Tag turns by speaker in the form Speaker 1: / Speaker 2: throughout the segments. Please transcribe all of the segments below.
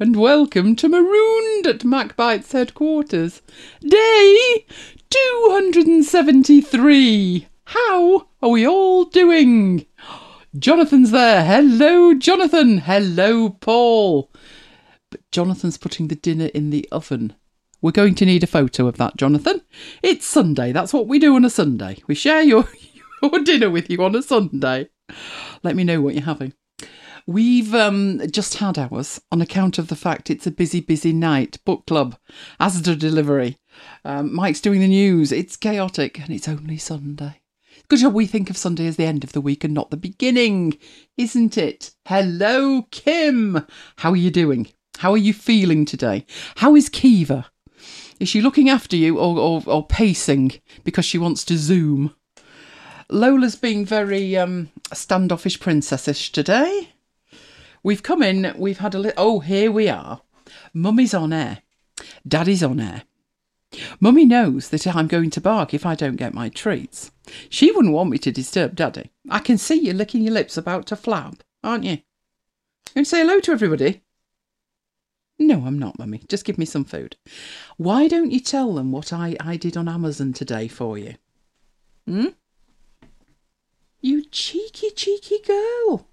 Speaker 1: and welcome to Marooned at MacBite's headquarters. Day 273. How are we all doing? Jonathan's there. Hello, Jonathan. Hello, Paul. But Jonathan's putting the dinner in the oven. We're going to need a photo of that, Jonathan. It's Sunday. That's what we do on a Sunday. We share your dinner with you on a Sunday. Let me know what you're having. We've just had ours on account of the fact it's a busy, busy night. Book club, Asda delivery. Mike's doing the news. It's chaotic and it's only Sunday. Good job we think of Sunday as the end of the week and not the beginning, isn't it? Hello, Kim. How are you doing? How are you feeling today? How is Kiva? Is she looking after you or pacing because she wants to Zoom? Lola's being very standoffish princessish today. We've come in, we've had a little... Oh, here we are. Mummy's on air. Daddy's on air. Mummy knows that I'm going to bark if I don't get my treats. She wouldn't want me to disturb Daddy. I can see you licking your lips about to flab, aren't you? Going to say hello to everybody? No, I'm not, Mummy. Just give me some food. Why don't you tell them what I did on Amazon today for you? You cheeky, cheeky girl.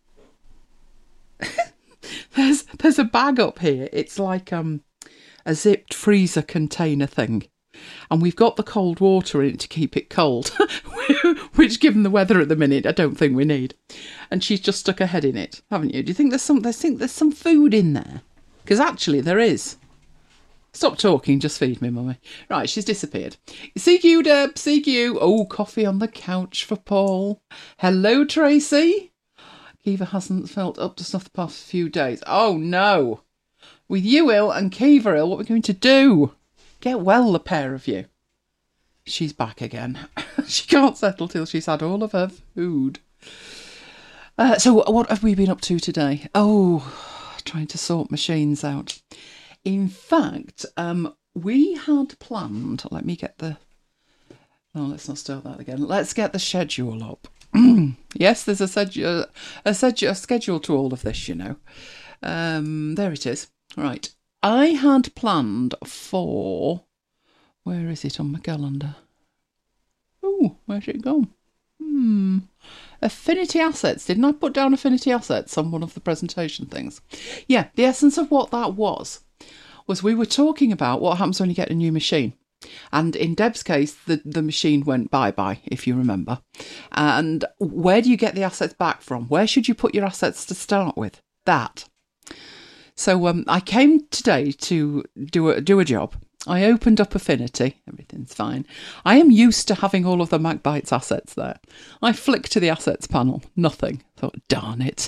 Speaker 1: There's a bag up here. It's like a zipped freezer container thing. And we've got the cold water in it to keep it cold, which, given the weather at the minute, I don't think we need. And she's just stuck her head in it, haven't you? Do you think there's some food in there? Because actually there is. Stop talking, just feed me, Mummy. Right, she's disappeared. CQ, Deb, CQ. Oh, coffee on the couch for Paul. Hello, Tracy. Kiva hasn't felt up to snuff the past few days. Oh, no. With you ill and Kiva ill, what are we going to do? Get well, the pair of you. She's back again. She can't settle till she's had all of her food. So what have we been up to today? Oh, trying to sort machines out. In fact, we had planned... Let me get the... No, let's not start that again. Let's get the schedule up. Yes, there's a schedule to all of this, you know. There it is. Right. I had planned for... Where is it on my calendar? Oh, where's it gone? Affinity Assets. Didn't I put down Affinity Assets on one of the presentation things? Yeah, the essence of what that was we were talking about what happens when you get a new machine. And in Deb's case, the machine went bye-bye, if you remember. And where do you get the assets back from? Where should you put your assets to start with? That. So I came today to do a job. I opened up Affinity. Everything's fine. I am used to having all of the MacBite's assets there. I flicked to the assets panel. Nothing. Thought, darn it.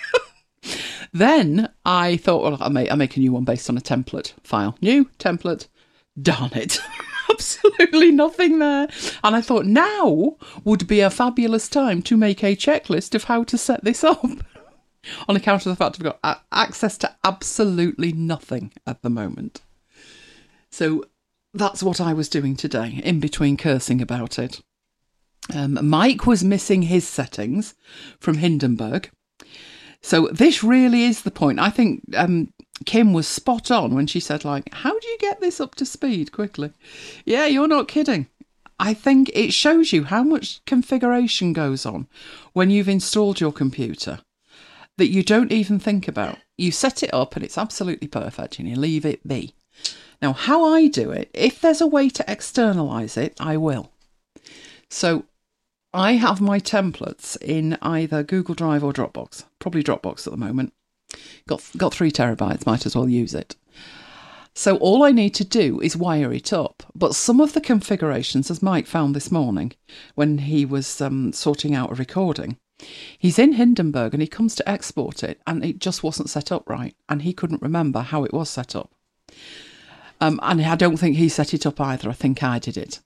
Speaker 1: Then I thought, well, I'll make a new one based on a template file. New template. Darn it. Absolutely nothing there. And I thought now would be a fabulous time to make a checklist of how to set this up. On account of the fact I've got access to absolutely nothing at the moment. So that's what I was doing today, in between cursing about it. Mike was missing his settings from Hindenburg. So this really is the point. I think Kim was spot on when she said, like, how do you get this up to speed quickly? Yeah, you're not kidding. I think it shows you how much configuration goes on when you've installed your computer that you don't even think about. You set it up and it's absolutely perfect and you leave it be. Now, how I do it, if there's a way to externalise it, I will. So I have my templates in either Google Drive or Dropbox. Probably Dropbox at the moment. Got 3 terabytes, might as well use it. So all I need to do is wire it up. But some of the configurations, as Mike found this morning when he was sorting out a recording, he's in Hindenburg and he comes to export it and it just wasn't set up right. And he couldn't remember how it was set up. And I don't think he set it up either. I think I did it.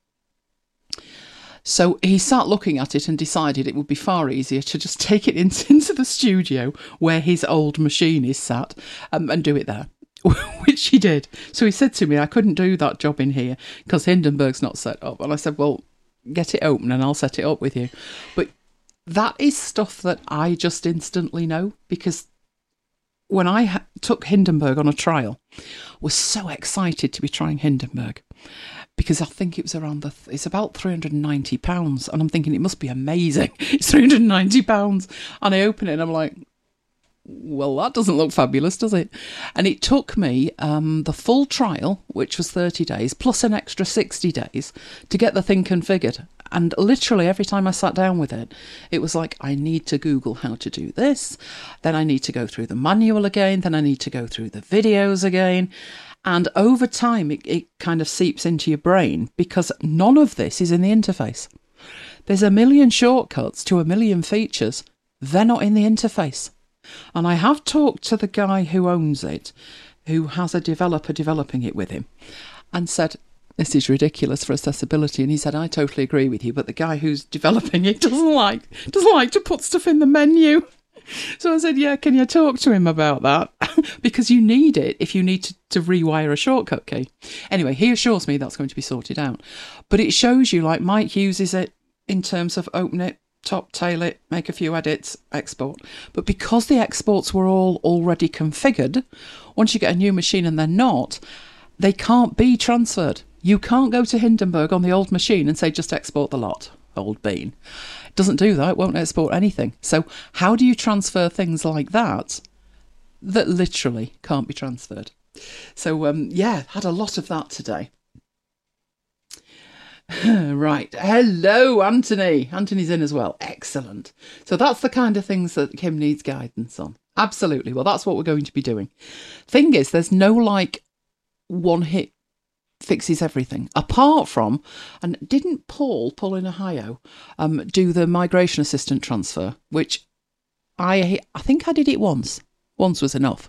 Speaker 1: So he sat looking at it and decided it would be far easier to just take it into the studio where his old machine is sat and do it there, which he did. So he said to me, I couldn't do that job in here because Hindenburg's not set up. And I said, well, get it open and I'll set it up with you. But that is stuff that I just instantly know because when I took Hindenburg on a trial, was so excited to be trying Hindenburg because I think it was it's about £390, and I'm thinking it must be amazing. It's £390, and I open it and I'm like, well, that doesn't look fabulous, does it? And it took me the full trial, which was 30 days, plus an extra 60 days to get the thing configured. And literally every time I sat down with it, it was like, I need to Google how to do this. Then I need to go through the manual again. Then I need to go through the videos again. And over time, it kind of seeps into your brain because none of this is in the interface. There's a million shortcuts to a million features. They're not in the interface. And I have talked to the guy who owns it, who has a developer developing it with him, and said, this is ridiculous for accessibility. And he said, I totally agree with you, but the guy who's developing it doesn't like to put stuff in the menu. So I said, yeah, can you talk to him about that? Because you need it if you need to rewire a shortcut key. Anyway, he assures me that's going to be sorted out. But it shows you, like, Mike uses it in terms of open it, top, tail it, make a few edits, export. But because the exports were all already configured, once you get a new machine and they're not, they can't be transferred. You can't go to Hindenburg on the old machine and say, just export the lot, old bean. It doesn't do that. It won't export anything. So how do you transfer things like that literally can't be transferred? So, yeah, had a lot of that today. Right. Hello, Anthony. Anthony's in as well. Excellent. So that's the kind of things that Kim needs guidance on. Absolutely. Well, that's what we're going to be doing. Thing is, there's no one hit fixes everything, apart from, and didn't Paul in Ohio do the migration assistant transfer, which I think I did it once was enough.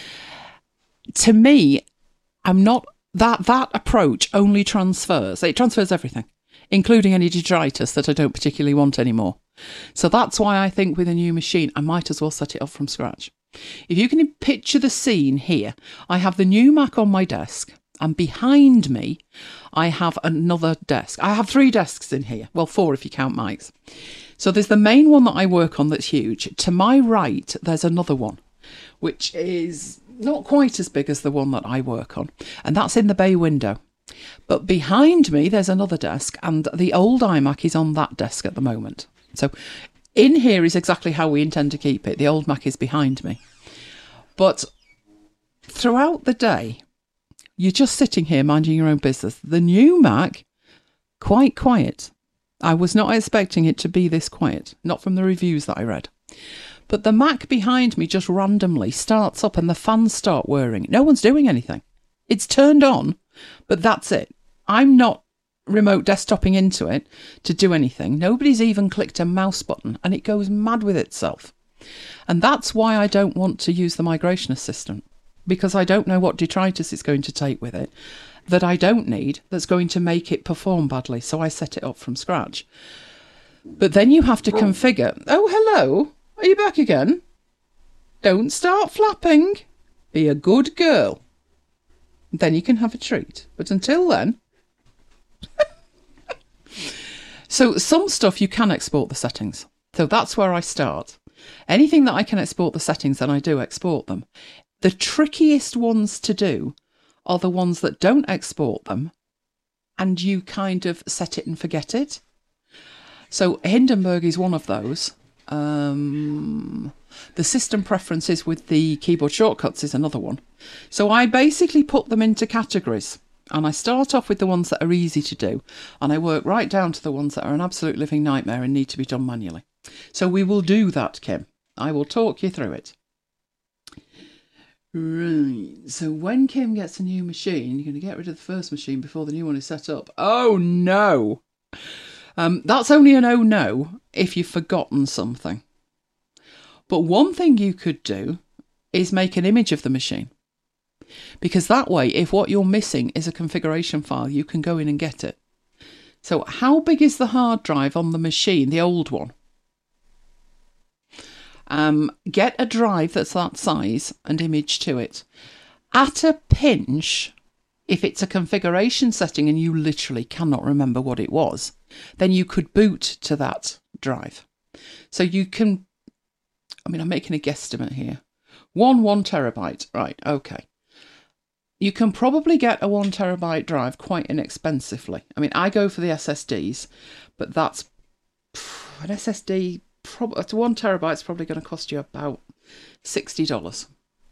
Speaker 1: To me, I'm not that approach only transfers everything, including any detritus that I don't particularly want anymore. So that's why I think with a new machine I might as well set it up from scratch. If you can picture the scene here, I have the new Mac on my desk. And behind me, I have another desk. I have 3 desks in here. Well, 4 if you count Mike's. So there's the main one that I work on that's huge. To my right, there's another one, which is not quite as big as the one that I work on. And that's in the bay window. But behind me, there's another desk. And the old iMac is on that desk at the moment. So in here is exactly how we intend to keep it. The old Mac is behind me. But throughout the day, you're just sitting here minding your own business. The new Mac, quite quiet. I was not expecting it to be this quiet, not from the reviews that I read. But the Mac behind me just randomly starts up and the fans start whirring. No one's doing anything. It's turned on, but that's it. I'm not remote desktoping into it to do anything. Nobody's even clicked a mouse button and it goes mad with itself. And that's why I don't want to use the migration assistant. Because I don't know what detritus it's going to take with it that I don't need, that's going to make it perform badly. So I set it up from scratch. But then you have to configure. Oh, hello. Are you back again? Don't start flapping. Be a good girl. Then you can have a treat. But until then... So some stuff you can export the settings. So that's where I start. Anything that I can export the settings, then I do export them. The trickiest ones to do are the ones that don't export them and you kind of set it and forget it. So Hindenburg is one of those. The system preferences with the keyboard shortcuts is another one. So I basically put them into categories and I start off with the ones that are easy to do and I work right down to the ones that are an absolute living nightmare and need to be done manually. So we will do that, Kim. I will talk you through it. Right, so when Kim gets a new machine, you're going to get rid of the first machine before the new one is set up. Oh no! That's only an oh no if you've forgotten something. But one thing you could do is make an image of the machine. Because that way, if what you're missing is a configuration file, you can go in and get it. So how big is the hard drive on the machine, the old one? Get a drive that's that size and image to it. At a pinch, if it's a configuration setting and you literally cannot remember what it was, then you could boot to that drive. So you can, I'm making a guesstimate here, One terabyte. Right, okay. You can probably get a 1 terabyte drive quite inexpensively. I mean, I go for the SSDs, but that's an SSD. 1 terabyte is probably going to cost you about $60,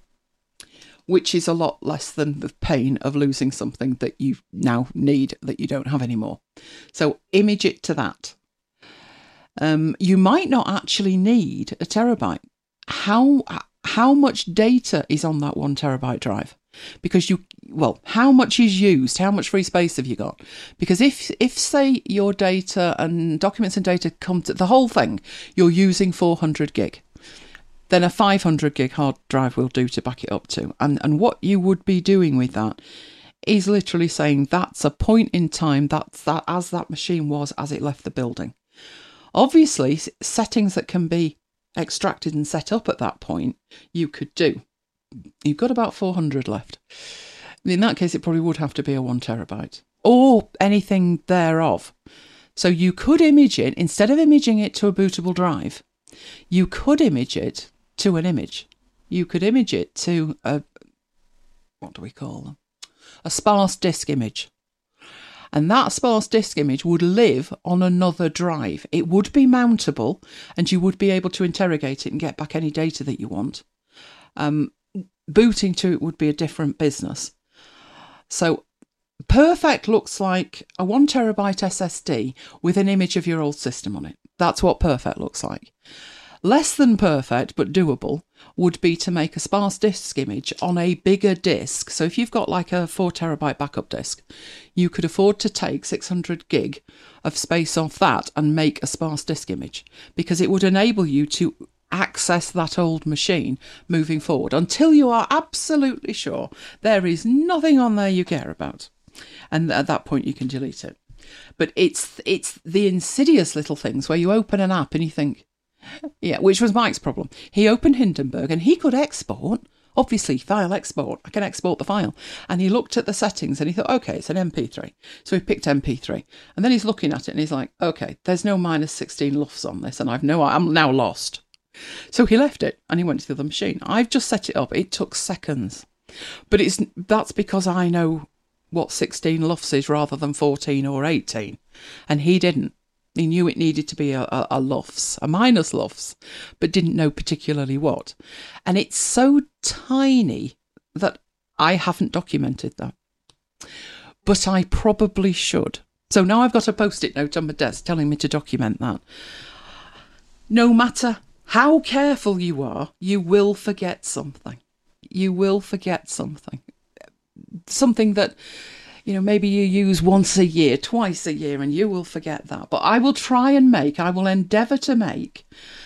Speaker 1: which is a lot less than the pain of losing something that you now need that you don't have anymore. So image it to that. You might not actually need a terabyte. How much data is on that 1 terabyte drive? Because how much is used? How much free space have you got? Because if say your data and documents and data come to the whole thing, you're using 400 gig, then a 500 gig hard drive will do to back it up to. And what you would be doing with that is literally saying that's a point in time, that's that as that machine was as it left the building. Obviously, settings that can be extracted and set up at that point, you could do. You've got about 400 left. In that case, it probably would have to be a 1 terabyte or anything thereof. So you could image it, instead of imaging it to a bootable drive, you could image it to an image. You could image it to what do we call them? A sparse disk image. And that sparse disk image would live on another drive. It would be mountable and you would be able to interrogate it and get back any data that you want. Booting to it would be a different business. So Perfect looks like a 1 terabyte SSD with an image of your old system on it. That's what Perfect looks like. Less than perfect, but doable, would be to make a sparse disk image on a bigger disk. So if you've got like a 4 terabyte backup disk, you could afford to take 600 gig of space off that and make a sparse disk image, because it would enable you to access that old machine moving forward until you are absolutely sure there is nothing on there you care about. And at that point you can delete it. But it's the insidious little things where you open an app and you think, yeah, which was Mike's problem. He opened Hindenburg and he could export, obviously file export, I can export the file. And he looked at the settings and he thought, okay, it's an MP3. So he picked MP3. And then he's looking at it and he's like, okay, there's no minus 16 LUFS on this and I'm now lost. So he left it and he went to the other machine. I've just set it up. It took seconds. But that's because I know what 16 LUFS is rather than 14 or 18. And he didn't. He knew it needed to be a LUFS, a minus LUFS, but didn't know particularly what. And it's so tiny that I haven't documented that. But I probably should. So now I've got a post-it note on my desk telling me to document that. No matter how careful you are, you will forget something. You will forget something. Something that, maybe you use once a year, twice a year, and you will forget that. But I will I will endeavour to make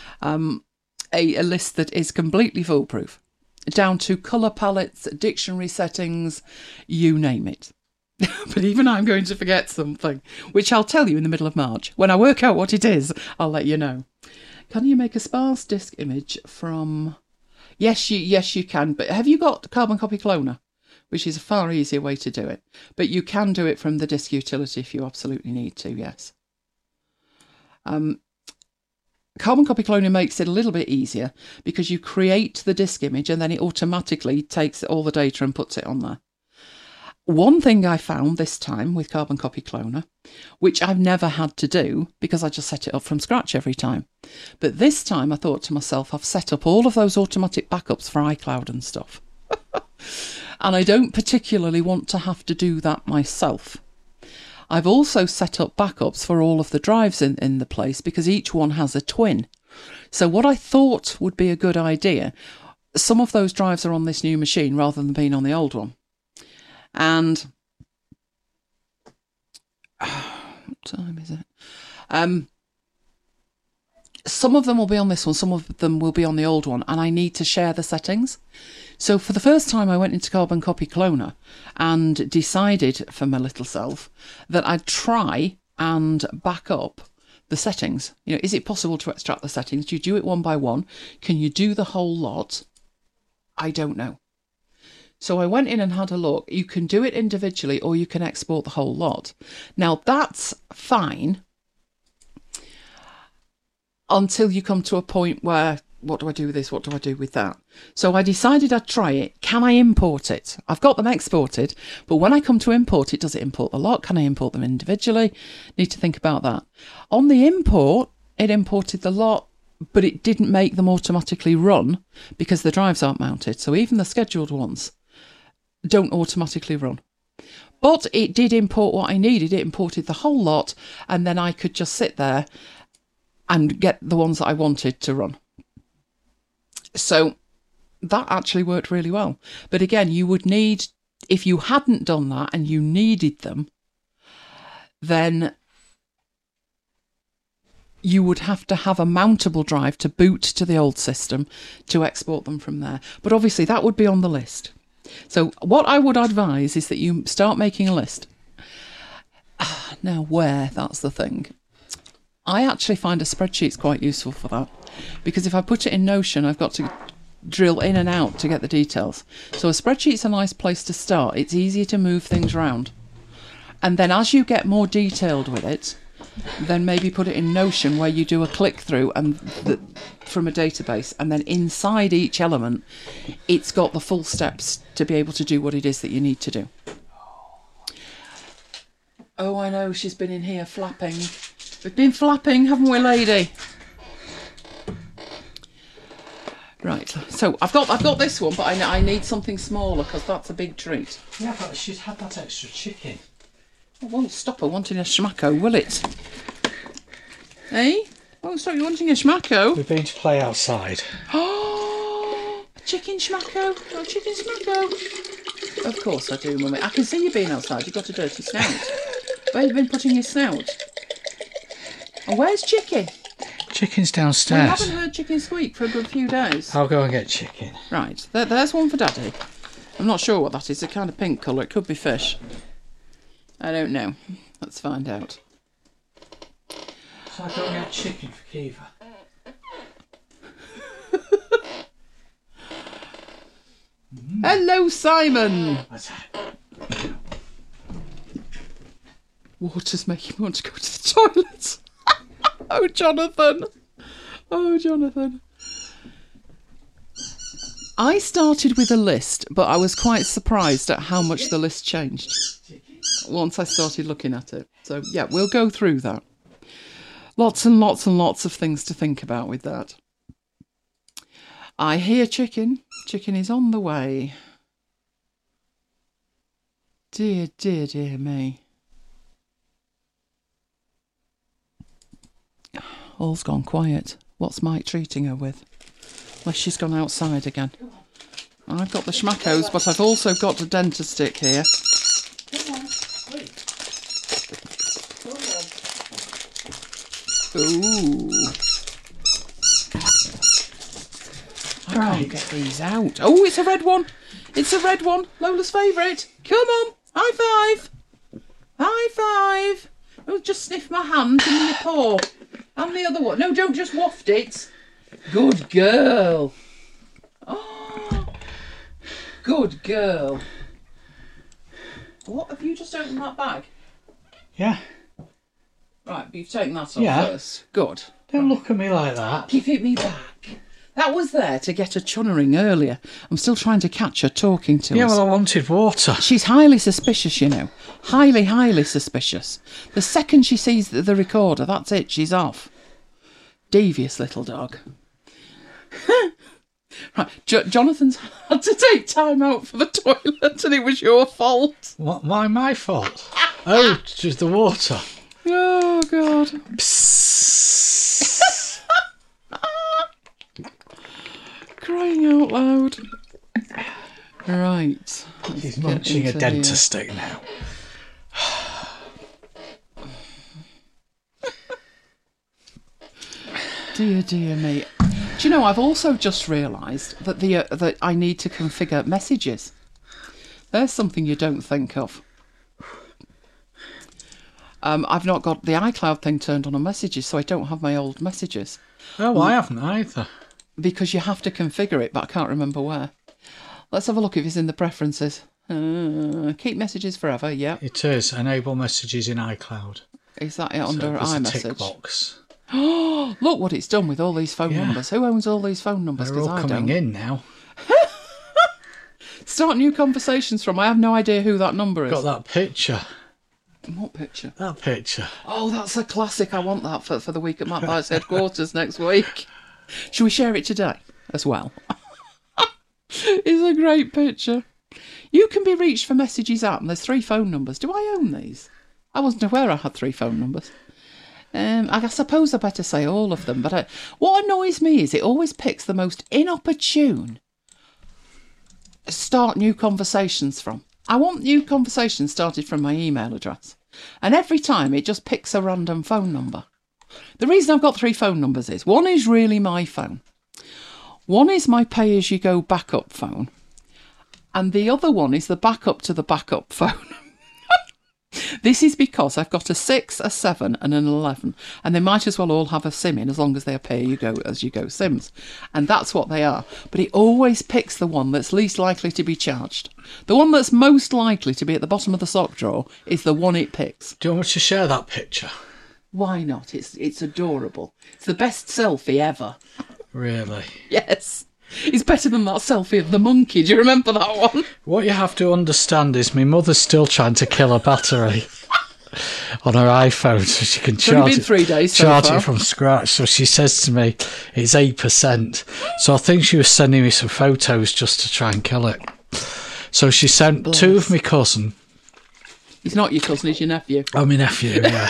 Speaker 1: a list that is completely foolproof, down to colour palettes, dictionary settings, you name it. But even I'm going to forget something, which I'll tell you in the middle of March. When I work out what it is, I'll let you know. Can you make a sparse disk image from... Yes, you can. But have you got Carbon Copy Cloner? Which is a far easier way to do it. But you can do it from the disk utility if you absolutely need to, yes. Carbon Copy Cloner makes it a little bit easier because you create the disk image and then it automatically takes all the data and puts it on there. One thing I found this time with Carbon Copy Cloner, which I've never had to do because I just set it up from scratch every time. But this time I thought to myself, I've set up all of those automatic backups for iCloud and stuff. And I don't particularly want to have to do that myself. I've also set up backups for all of the drives in the place because each one has a twin. So what I thought would be a good idea, some of those drives are on this new machine rather than being on the old one. And what time is it? Some of them will be on this one, some of them will be on the old one, and I need to share the settings. So for the first time I went into Carbon Copy Cloner and decided for my little self that I'd try and back up the settings. Is it possible to extract the settings? Do you do it one by one? Can you do the whole lot? I don't know. So I went in and had a look. You can do it individually or you can export the whole lot. Now that's fine until you come to a point where what do I do with this? What do I do with that? So I decided I'd try it. Can I import it? I've got them exported, but when I come to import it, does it import the lot? Can I import them individually? Need to think about that. On the import, it imported the lot, but it didn't make them automatically run because the drives aren't mounted. So even the scheduled ones don't automatically run. But it did import what I needed. It imported the whole lot, and then I could just sit there and get the ones that I wanted to run. So that actually worked really well. But again, you would need, if you hadn't done that and you needed them, then you would have to have a mountable drive to boot to the old system to export them from there. But obviously that would be on the list. So what I would advise is that you start making a list. Now where, that's the thing. I actually find a spreadsheet's quite useful for that, because if I put it in Notion, I've got to drill in and out to get the details. So a spreadsheet's a nice place to start. It's easier to move things around. And then as you get more detailed with it, then maybe put it in Notion where you do a click through and from a database, and then inside each element it's got the full steps to be able to do what it is that you need to do. Oh, I know, she's been in here flapping. We've been flapping, haven't we, lady? Right, so I've got this one, but I need something smaller because that's a big treat.
Speaker 2: Yeah, but she's had that extra chicken.
Speaker 1: It won't stop her wanting a schmacko, will it? Eh? Won't stop you wanting a schmacko?
Speaker 2: We've been to play outside.
Speaker 1: Oh, a chicken schmacko? A chicken schmacko? Of course I do, Mummy. I can see you being outside. You've got a dirty snout. Where have you been putting your snout? And where's Chicky?
Speaker 2: Chicken's downstairs.
Speaker 1: We haven't heard Chicken squeak for a good few days.
Speaker 2: I'll go and get chicken.
Speaker 1: Right, there's one for Daddy. I'm not sure what that is. It's a kind of pink colour. It could be fish. I don't know. Let's find out.
Speaker 2: So I go and get chicken for Kiva.
Speaker 1: Hello, Simon.
Speaker 2: What's that?
Speaker 1: Water's making me want to go to the toilet. Oh, Jonathan. Oh, Jonathan. I started with a list, but I was quite surprised at how much the list changed once I started looking at it. So, yeah, we'll go through that. Lots and lots and lots of things to think about with that. I hear chicken. Chicken is on the way. Dear, dear, dear me. All's gone quiet. What's Mike treating her with? Unless she's gone outside again. I've got the schmackos, but I've also got a dentist stick here. Ooh. I can't get these out. Oh, it's a red one. It's a red one. Lola's favourite. Come on. High five. High five. Oh, just sniff my hand and your paw. And the other one. No, don't just waft it. Good girl. Oh. Good girl. What, have you just opened that bag?
Speaker 2: Yeah.
Speaker 1: Right, but you've taken that off first. Good.
Speaker 2: Don't look at me like that.
Speaker 1: Give it me back. That was there to get her chunnering earlier. I'm still trying to catch her talking to us.
Speaker 2: Yeah, well, I wanted water.
Speaker 1: She's highly suspicious, you know. Highly, highly suspicious. The second she sees the recorder, that's it, she's off. Devious little dog. Right, Jonathan's had to take time out for the toilet and it was your fault.
Speaker 2: What? Why my fault? Oh, just the water.
Speaker 1: Oh, God. Crying out loud. Right.
Speaker 2: He's munching a dentist stick now.
Speaker 1: Dear, dear me. Do you know, I've also just realised that that I need to configure messages. There's something you don't think of. I've not got the iCloud thing turned on messages, so I don't have my old messages.
Speaker 2: Oh, I haven't either.
Speaker 1: Because you have to configure it, but I can't remember where. Let's have a look if it's in the preferences. Keep messages forever, yeah.
Speaker 2: It is. Enable messages in iCloud.
Speaker 1: Is that it under
Speaker 2: so there's
Speaker 1: iMessage?
Speaker 2: a tick box.
Speaker 1: Look what it's done with all these phone
Speaker 2: Yeah.
Speaker 1: numbers. Who owns all these phone numbers?
Speaker 2: They're
Speaker 1: Because
Speaker 2: all
Speaker 1: I
Speaker 2: coming
Speaker 1: don't.
Speaker 2: in now.
Speaker 1: Start new conversations from. I have no idea who that number is.
Speaker 2: Got that picture.
Speaker 1: What picture?
Speaker 2: That picture.
Speaker 1: Oh, that's a classic. I want that for the week at Matt Bite's headquarters next week. Shall we share it today as well? It's a great picture. You can be reached for messages out, and there's 3 phone numbers. Do I own these? I wasn't aware I had 3 phone numbers. I suppose I better say all of them, but what annoys me is it always picks the most inopportune start new conversations from. I want new conversations started from my email address, and every time it just picks a random phone number. The reason I've got 3 phone numbers is, one is really my phone, one is my pay-as-you-go backup phone, and the other one is the backup to the backup phone. This is because I've got a 6, a 7 and an 11, and they might as well all have a SIM in as long as they are pay-as-you-go SIMs. And that's what they are. But it always picks the one that's least likely to be charged. The one that's most likely to be at the bottom of the sock drawer is the one it picks.
Speaker 2: Do you want me to share that picture?
Speaker 1: Why not? It's adorable. It's the best selfie ever.
Speaker 2: Really?
Speaker 1: Yes. It's better than that selfie of the monkey. Do you remember that one?
Speaker 2: What you have to understand is my mother's still trying to kill a battery on her iPhone so she can
Speaker 1: It's only
Speaker 2: charge
Speaker 1: been 3 days so
Speaker 2: charge
Speaker 1: far.
Speaker 2: it from scratch. So she says to me, it's 8%. So I think she was sending me some photos just to try and kill it. So she sent
Speaker 1: Bless.
Speaker 2: 2 of my cousin.
Speaker 1: He's not your cousin, he's your nephew.
Speaker 2: Oh, my nephew, yeah.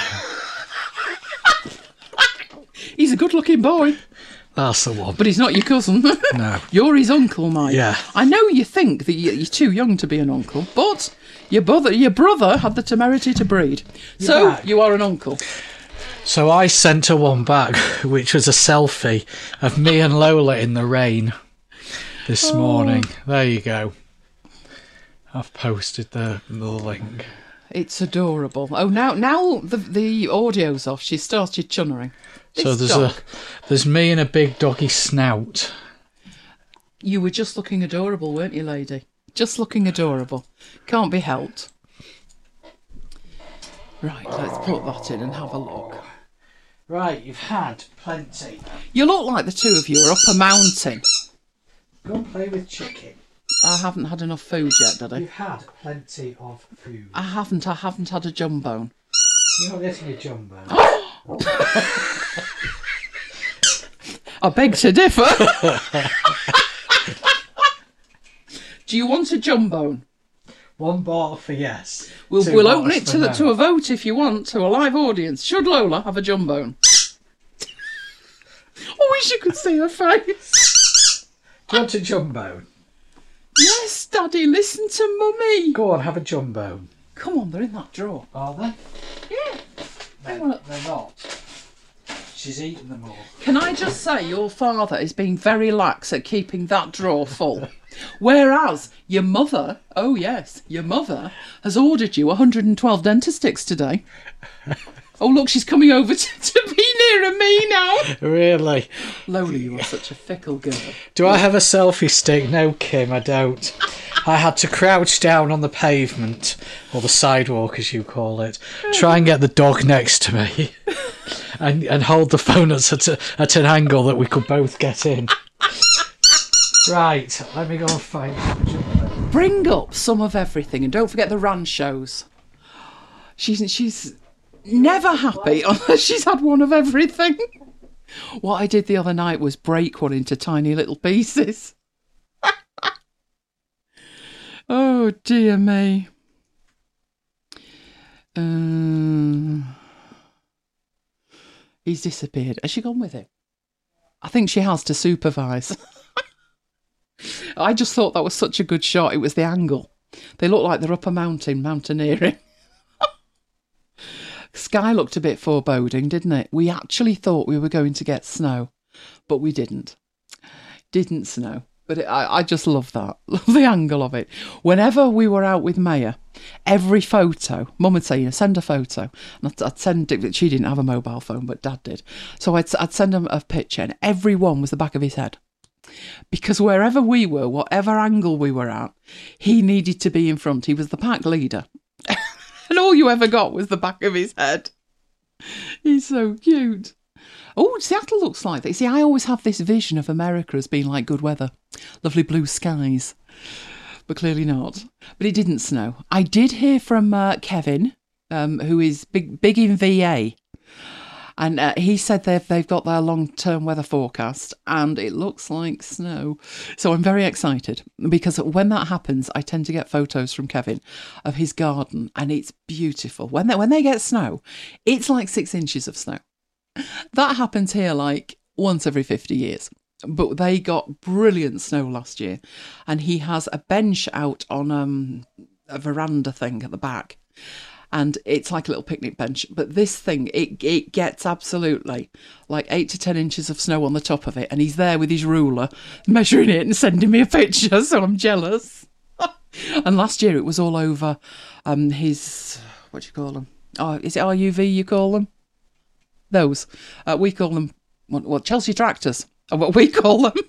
Speaker 1: He's a good-looking boy,
Speaker 2: That's the one.
Speaker 1: but he's not your cousin.
Speaker 2: No.
Speaker 1: You're his uncle, Mike.
Speaker 2: Yeah.
Speaker 1: I know you think that you're too young to be an uncle, but your brother had the temerity to breed. So
Speaker 2: back.
Speaker 1: you are an uncle.
Speaker 2: So I sent her one back, which was a selfie of me and Lola in the rain this morning. There you go. I've posted the link.
Speaker 1: It's adorable. Oh, now the audio's off. She started chunnering.
Speaker 2: So
Speaker 1: This
Speaker 2: there's me and a big doggy snout.
Speaker 1: You were just looking adorable, weren't you, lady? Just looking adorable. Can't be helped. Right, let's put that in and have a look.
Speaker 2: Right, you've had plenty.
Speaker 1: You look like the two of you are up a mountain.
Speaker 2: Go and play with chicken.
Speaker 1: I haven't had enough food yet, did I?
Speaker 2: You've had plenty of food.
Speaker 1: I haven't had a jumbo.
Speaker 2: You're not getting a jumbo.
Speaker 1: I beg to differ. Do you want a jumbo?
Speaker 2: One bottle for yes.
Speaker 1: We'll
Speaker 2: Two
Speaker 1: open
Speaker 2: bottles
Speaker 1: it
Speaker 2: for no.
Speaker 1: to a vote if you want, to a live audience. Should Lola have a jumbo? I wish you could see her face.
Speaker 2: Do you want a jumbo?
Speaker 1: Yes, Daddy, listen to Mummy.
Speaker 2: Go on, have a jumbo.
Speaker 1: Come on, they're in that drawer.
Speaker 2: Are they?
Speaker 1: Yeah.
Speaker 2: They're not. She's eaten them all.
Speaker 1: Can I just say your father is being very lax at keeping that drawer full? Whereas your mother, oh yes, your mother has ordered you 112 Dentastix today. Oh look, she's coming over to be nearer me now.
Speaker 2: Really?
Speaker 1: Lola, you are such a fickle girl.
Speaker 2: Do I have a selfie stick? No, Kim, I don't. I had to crouch down on the pavement, or the sidewalk as you call it, try and get the dog next to me, and hold the phone at an angle that we could both get in. Right, let me go and find some jumbo.
Speaker 1: Bring up some of everything and don't forget the ranchos. She's never happy unless she's had one of everything. What I did the other night was break one into tiny little pieces. Oh, dear me. He's disappeared. Has she gone with him? I think she has to supervise. I just thought that was such a good shot. It was the angle. They look like they're up a mountain, mountaineering. Sky looked a bit foreboding, didn't it? We actually thought we were going to get snow, but we didn't. Didn't snow. But I just love that. Love the angle of it. Whenever we were out with Maya, every photo, Mum would say, send a photo. And I'd send it. She didn't have a mobile phone, but Dad did. So I'd send him a picture, and every one was the back of his head. Because wherever we were, whatever angle we were at, he needed to be in front. He was the pack leader. And all you ever got was the back of his head. He's so cute. Oh, Seattle looks like that. You see, I always have this vision of America as being like good weather, lovely blue skies, but clearly not. But it didn't snow. I did hear from Kevin, who is big in VA, and he said they've got their long-term weather forecast, and it looks like snow. So I'm very excited, because when that happens, I tend to get photos from Kevin of his garden, and it's beautiful. When they get snow, it's like 6 inches of snow. That happens here like once every 50 years. But they got brilliant snow last year. And he has a bench out on a veranda thing at the back. And it's like a little picnic bench. But this thing, it gets absolutely like 8 to 10 inches of snow on the top of it. And he's there with his ruler, measuring it and sending me a picture. So I'm jealous. And last year it was all over his, what do you call them? Oh, is it RUV you call them? Those. We call them, Chelsea tractors. What we call them.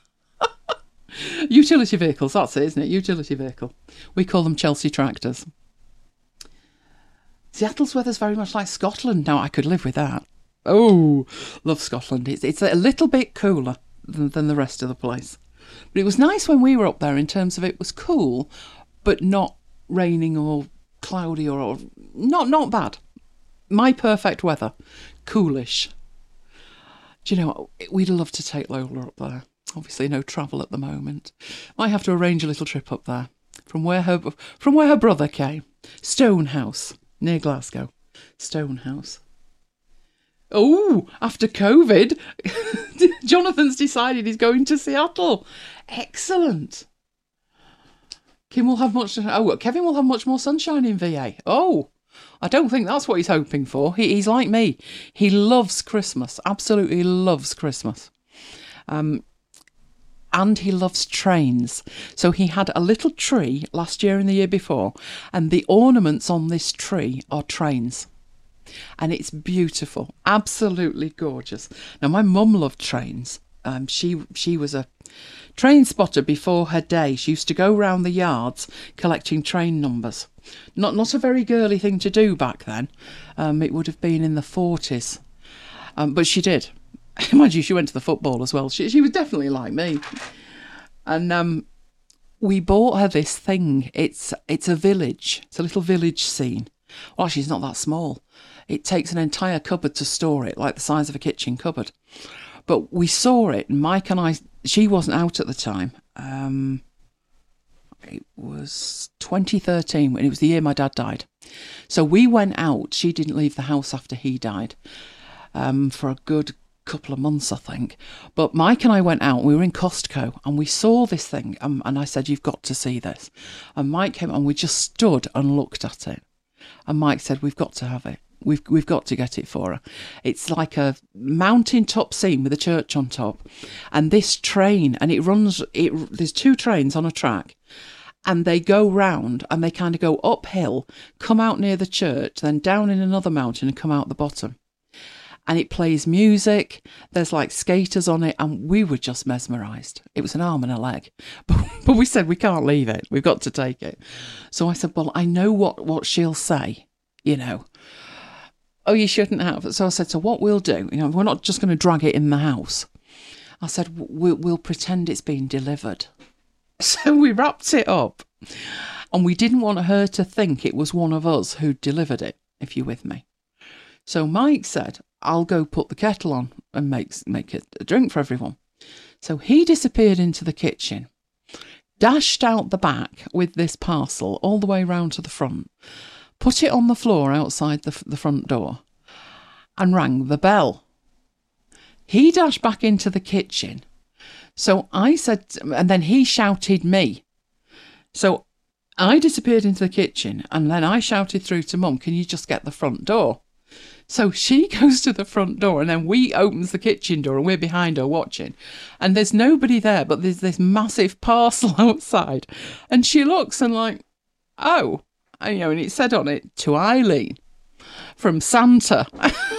Speaker 1: Utility vehicles, that's it, isn't it? Utility vehicle. We call them Chelsea tractors. Seattle's weather's very much like Scotland. Now, I could live with that. Oh, love Scotland. It's a little bit cooler than the rest of the place. But it was nice when we were up there in terms of it was cool, but not raining or cloudy or not bad. My perfect weather. Coolish. Do you know, we'd love to take Lola up there. Obviously no travel at the moment. Might have to arrange a little trip up there. From where her brother came. Stonehouse, near Glasgow. Stonehouse. Oh, after COVID, Jonathan's decided he's going to Seattle. Excellent. Kevin will have much more sunshine in VA. Oh, I don't think that's what he's hoping for. He's like me. He loves Christmas. Absolutely loves Christmas. And he loves trains. So he had a little tree last year and the year before, and the ornaments on this tree are trains. And it's beautiful. Absolutely gorgeous. Now, my mum loved trains. She was a train spotter before her day. She used to go round the yards collecting train numbers. Not a very girly thing to do back then. It would have been in the 40s. But she did. Mind you, she went to the football as well. She was definitely like me. And we bought her this thing. It's a village. It's a little village scene. Well, she's not that small. It takes an entire cupboard to store it, like the size of a kitchen cupboard. But we saw it, and Mike and I, she wasn't out at the time. It was 2013, when it was the year my dad died. So we went out. She didn't leave the house after he died for a good couple of months, I think. But Mike and I went out. We were in Costco, and we saw this thing. And I said, "You've got to see this." And Mike came, and we just stood and looked at it. And Mike said, "We've got to have it. We've got to get it for her." It's like a mountaintop scene with a church on top, and this train, and there's 2 trains on a track, and they go round, and they kind of go uphill, come out near the church, then down in another mountain and come out the bottom. And it plays music. There's like skaters on it, and we were just mesmerised. It was an arm and a leg, but we said we can't leave it. We've got to take it. So I said, "Well, I know what she'll say, you know. Oh, you shouldn't have." So I said, "So what we'll do, you know, we're not just going to drag it in the house." I said, we'll pretend it's been delivered." So we wrapped it up, and we didn't want her to think it was one of us who delivered it, if you're with me. So Mike said, "I'll go put the kettle on and make a drink for everyone." So he disappeared into the kitchen, dashed out the back with this parcel all the way round to the front, put it on the floor outside the front door, and rang the bell. He dashed back into the kitchen. So I said, and then he shouted me. So I disappeared into the kitchen, and then I shouted through to Mum, "Can you just get the front door?" So she goes to the front door, and then we opens the kitchen door, and we're behind her watching. And there's nobody there, but there's this massive parcel outside. And she looks and like, "Oh." And, you know, and it said on it, "To Eileen from Santa."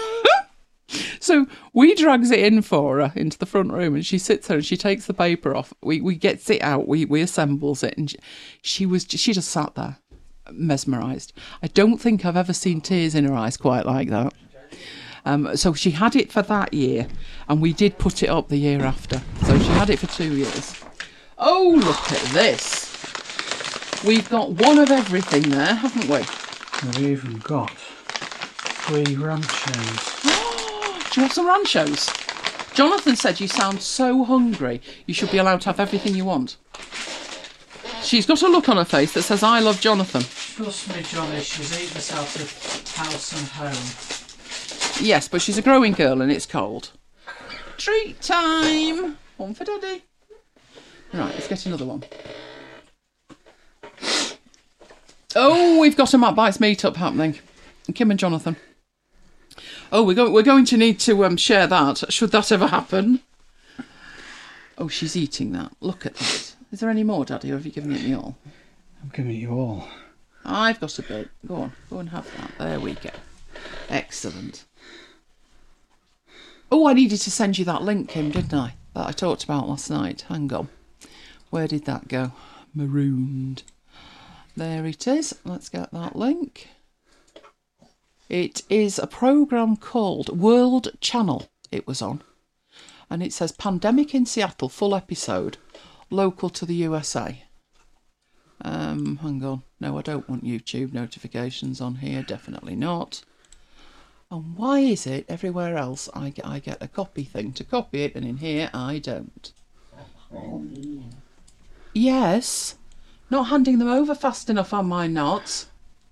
Speaker 1: So we drags it in for her into the front room, and she sits there and she takes the paper off. We gets it out, we assembles it, and she just sat there, mesmerised. I don't think I've ever seen tears in her eyes quite like that. So she had it for that year, and we did put it up the year after. So she had it for 2 years. Oh, look at this. We've got one of everything there, haven't we?
Speaker 2: We've even got 3 ranchos.
Speaker 1: Do you want some ranchos? Jonathan said you sound so hungry, you should be allowed to have everything you want. She's got a look on her face that says, I love Jonathan.
Speaker 2: Trust me, Johnny, she's eaten us out of house and home.
Speaker 1: Yes, but she's a growing girl and it's cold. Treat time! One for Daddy. Right, let's get another one. Oh, we've got a Matt Bites meet-up happening. Kim and Jonathan. Oh, we're going to need to share that, should that ever happen. Oh, she's eating that. Look at that. Is there any more, Daddy, or have you given it me all?
Speaker 2: I'm giving it you all.
Speaker 1: I've got a bit. Go and have that. There we go. Excellent. Oh, I needed to send you that link, Kim, didn't I? That I talked about last night. Hang on. Where did that go? Marooned. There it is. Let's get that link. It is a programme called World Channel it was on. And it says Pandemic in Seattle, full episode, local to the USA. Hang on. No, I don't want YouTube notifications on here. Definitely not. And why is it everywhere else I get a copy thing to copy it, and in here I don't? Yes. Not handing them over fast enough, am I not?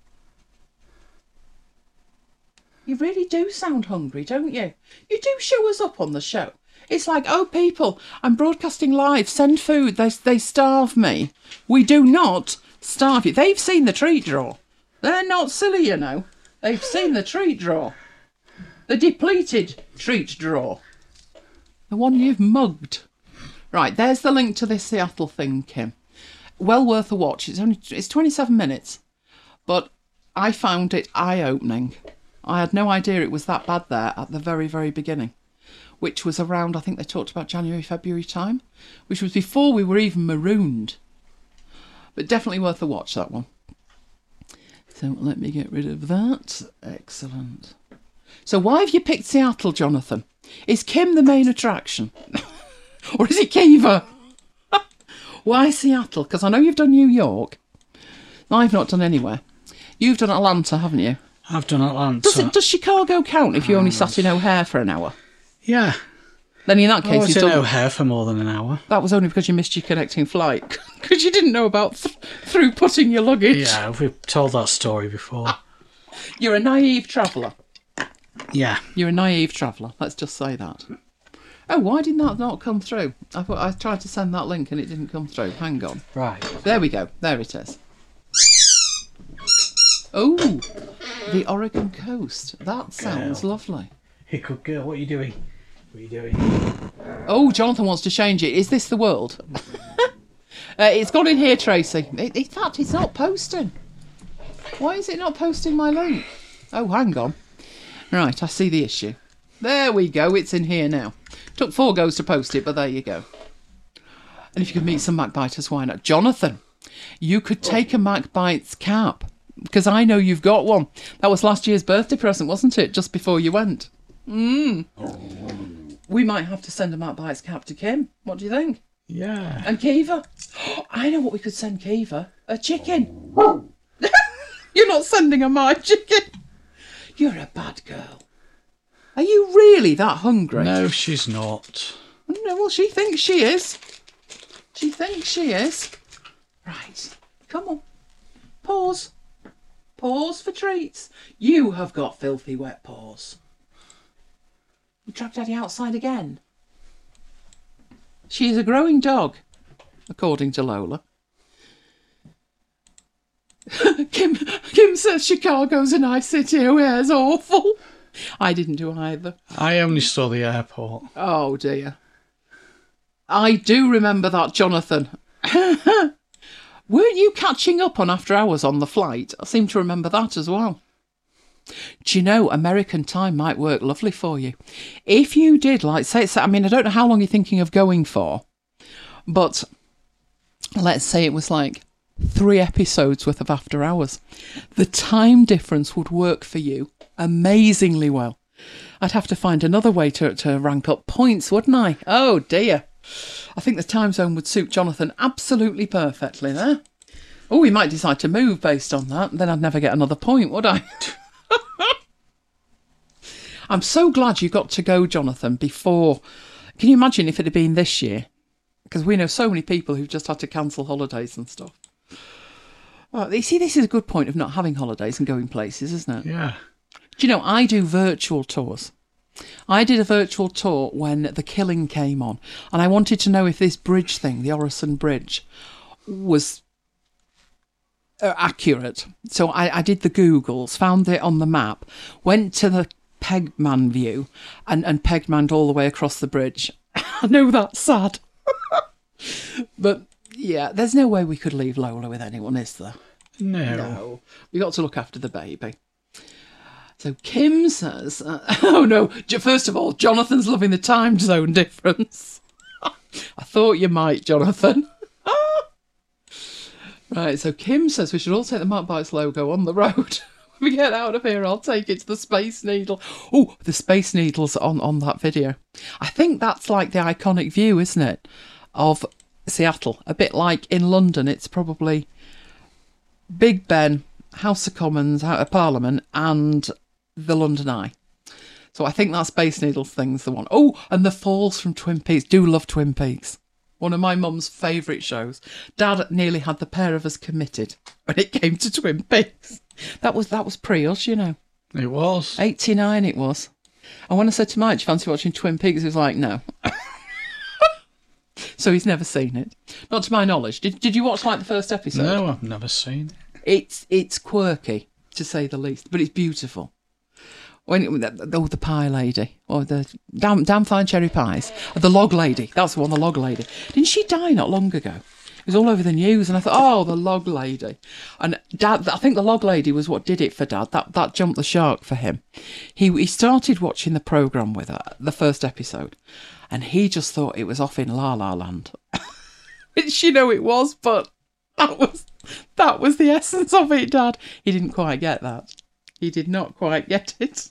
Speaker 1: You really do sound hungry, don't you? You do show us up on the show. It's like, oh, people, I'm broadcasting live. Send food. They starve me. We do not starve you. They've seen the treat drawer. They're not silly, you know. They've seen the treat drawer. The depleted treat drawer. The one you've mugged. Right, there's the link to this Seattle thing, Kim. Well worth a watch. It's 27 minutes. But I found it eye-opening. I had no idea it was that bad there at the very, very beginning, which was around, I think they talked about January, February time, which was before we were even marooned. But definitely worth a watch, that one. So let me get rid of that. Excellent. So why have you picked Seattle, Jonathan? Is Kim the main attraction? Or is it Kiva? Why Seattle? Because I know you've done New York. I've not done anywhere. You've done Atlanta, haven't you?
Speaker 2: I've done Atlanta.
Speaker 1: Does Chicago count if you only sat in O'Hare for an hour?
Speaker 2: Yeah.
Speaker 1: Then in that case,
Speaker 2: I was in O'Hare for more than an hour.
Speaker 1: That was only because you missed your connecting flight. Because you didn't know about through putting your luggage.
Speaker 2: Yeah, we've told that story before.
Speaker 1: You're a naive traveller.
Speaker 2: Yeah.
Speaker 1: You're a naive traveller. Let's just say that. Oh, why did that not come through? I tried to send that link and it didn't come through. Hang on.
Speaker 2: Right.
Speaker 1: There we go. There it is. Oh, the Oregon coast. That sounds lovely.
Speaker 2: Hiccup girl, what are you doing? What are you doing?
Speaker 1: Oh, Jonathan wants to change it. Is this the world? It's gone in here, Tracy. In fact, it's not posting. Why is it not posting my link? Oh, hang on. Right, I see the issue. There we go. It's in here now. Took 4 goes to post it, but there you go. And if you could meet some MacBiters, why not? Jonathan, you could take a MacBites cap, because I know you've got one. That was last year's birthday present, wasn't it? Just before you went. We might have to send a MacBites cap to Kim. What do you think?
Speaker 2: Yeah.
Speaker 1: And Kiva? I know what we could send Kiva. A chicken. You're not sending her my chicken. You're a bad girl. Are you really that hungry?
Speaker 2: No, she's not.
Speaker 1: No, well, she thinks she is. She thinks she is. Right. Come on. Pause. Pause for treats. You have got filthy wet paws. You dragged Daddy outside again. She is a growing dog, according to Lola. Kim says Chicago's a nice city. O'Hare's awful. I didn't do either.
Speaker 2: I only saw the airport.
Speaker 1: Oh, dear. I do remember that, Jonathan. Weren't you catching up on after hours on the flight? I seem to remember that as well. Do you know, American time might work lovely for you. If you did, like, say, I mean, I don't know how long you're thinking of going for, but let's say it was like 3 episodes worth of after hours. The time difference would work for you amazingly well. I'd have to find another way to rank up points, wouldn't I? Oh, dear. I think the time zone would suit Jonathan absolutely perfectly there. Oh, he might decide to move based on that. Then I'd never get another point, would I? I'm so glad you got to go, Jonathan, before. Can you imagine if it had been this year? Because we know so many people who've just had to cancel holidays and stuff. Well, you see, this is a good point of not having holidays and going places, isn't it?
Speaker 2: Yeah.
Speaker 1: Do you know, I do virtual tours. I did a virtual tour when The Killing came on, and I wanted to know if this bridge thing, the Orison Bridge, was accurate. So I did the Googles, found it on the map, went to the Pegman view, and Pegmaned all the way across the bridge. I know that's sad. But, yeah, there's no way we could leave Lola with anyone, is there?
Speaker 2: No.
Speaker 1: We got to look after the baby. So Kim says, oh no, first of all, Jonathan's loving the time zone difference. I thought you might, Jonathan. Right, so Kim says we should all take the Mark Bites logo on the road. When we get out of here, I'll take it to the Space Needle. Oh, the Space Needle's on that video. I think that's like the iconic view, isn't it, of Seattle. A bit like in London, it's probably Big Ben, House of Commons, out of Parliament, and the London Eye. So I think that Space Needle thing's the one. Oh, and the falls from Twin Peaks. Do love Twin Peaks. One of my mum's favourite shows. Dad nearly had the pair of us committed when it came to Twin Peaks. That was pre-us, you know.
Speaker 2: It was.
Speaker 1: 89 it was. And when I said to Mike, do you fancy watching Twin Peaks? He was like, no. So he's never seen it. Not to my knowledge. Did you watch like the first episode?
Speaker 2: No, I've never seen it.
Speaker 1: It's quirky, to say the least, but it's beautiful. The pie lady, or the damn fine cherry pies, the log lady. That's the one, the log lady. Didn't she die not long ago? It was all over the news, and I thought, oh, the log lady. And Dad, I think the log lady was what did it for Dad. That jumped the shark for him. He started watching the programme with her, the first episode, and he just thought it was off in La La Land. Which, you know, it was, but that was the essence of it, Dad. He didn't quite get that. He did not quite get it.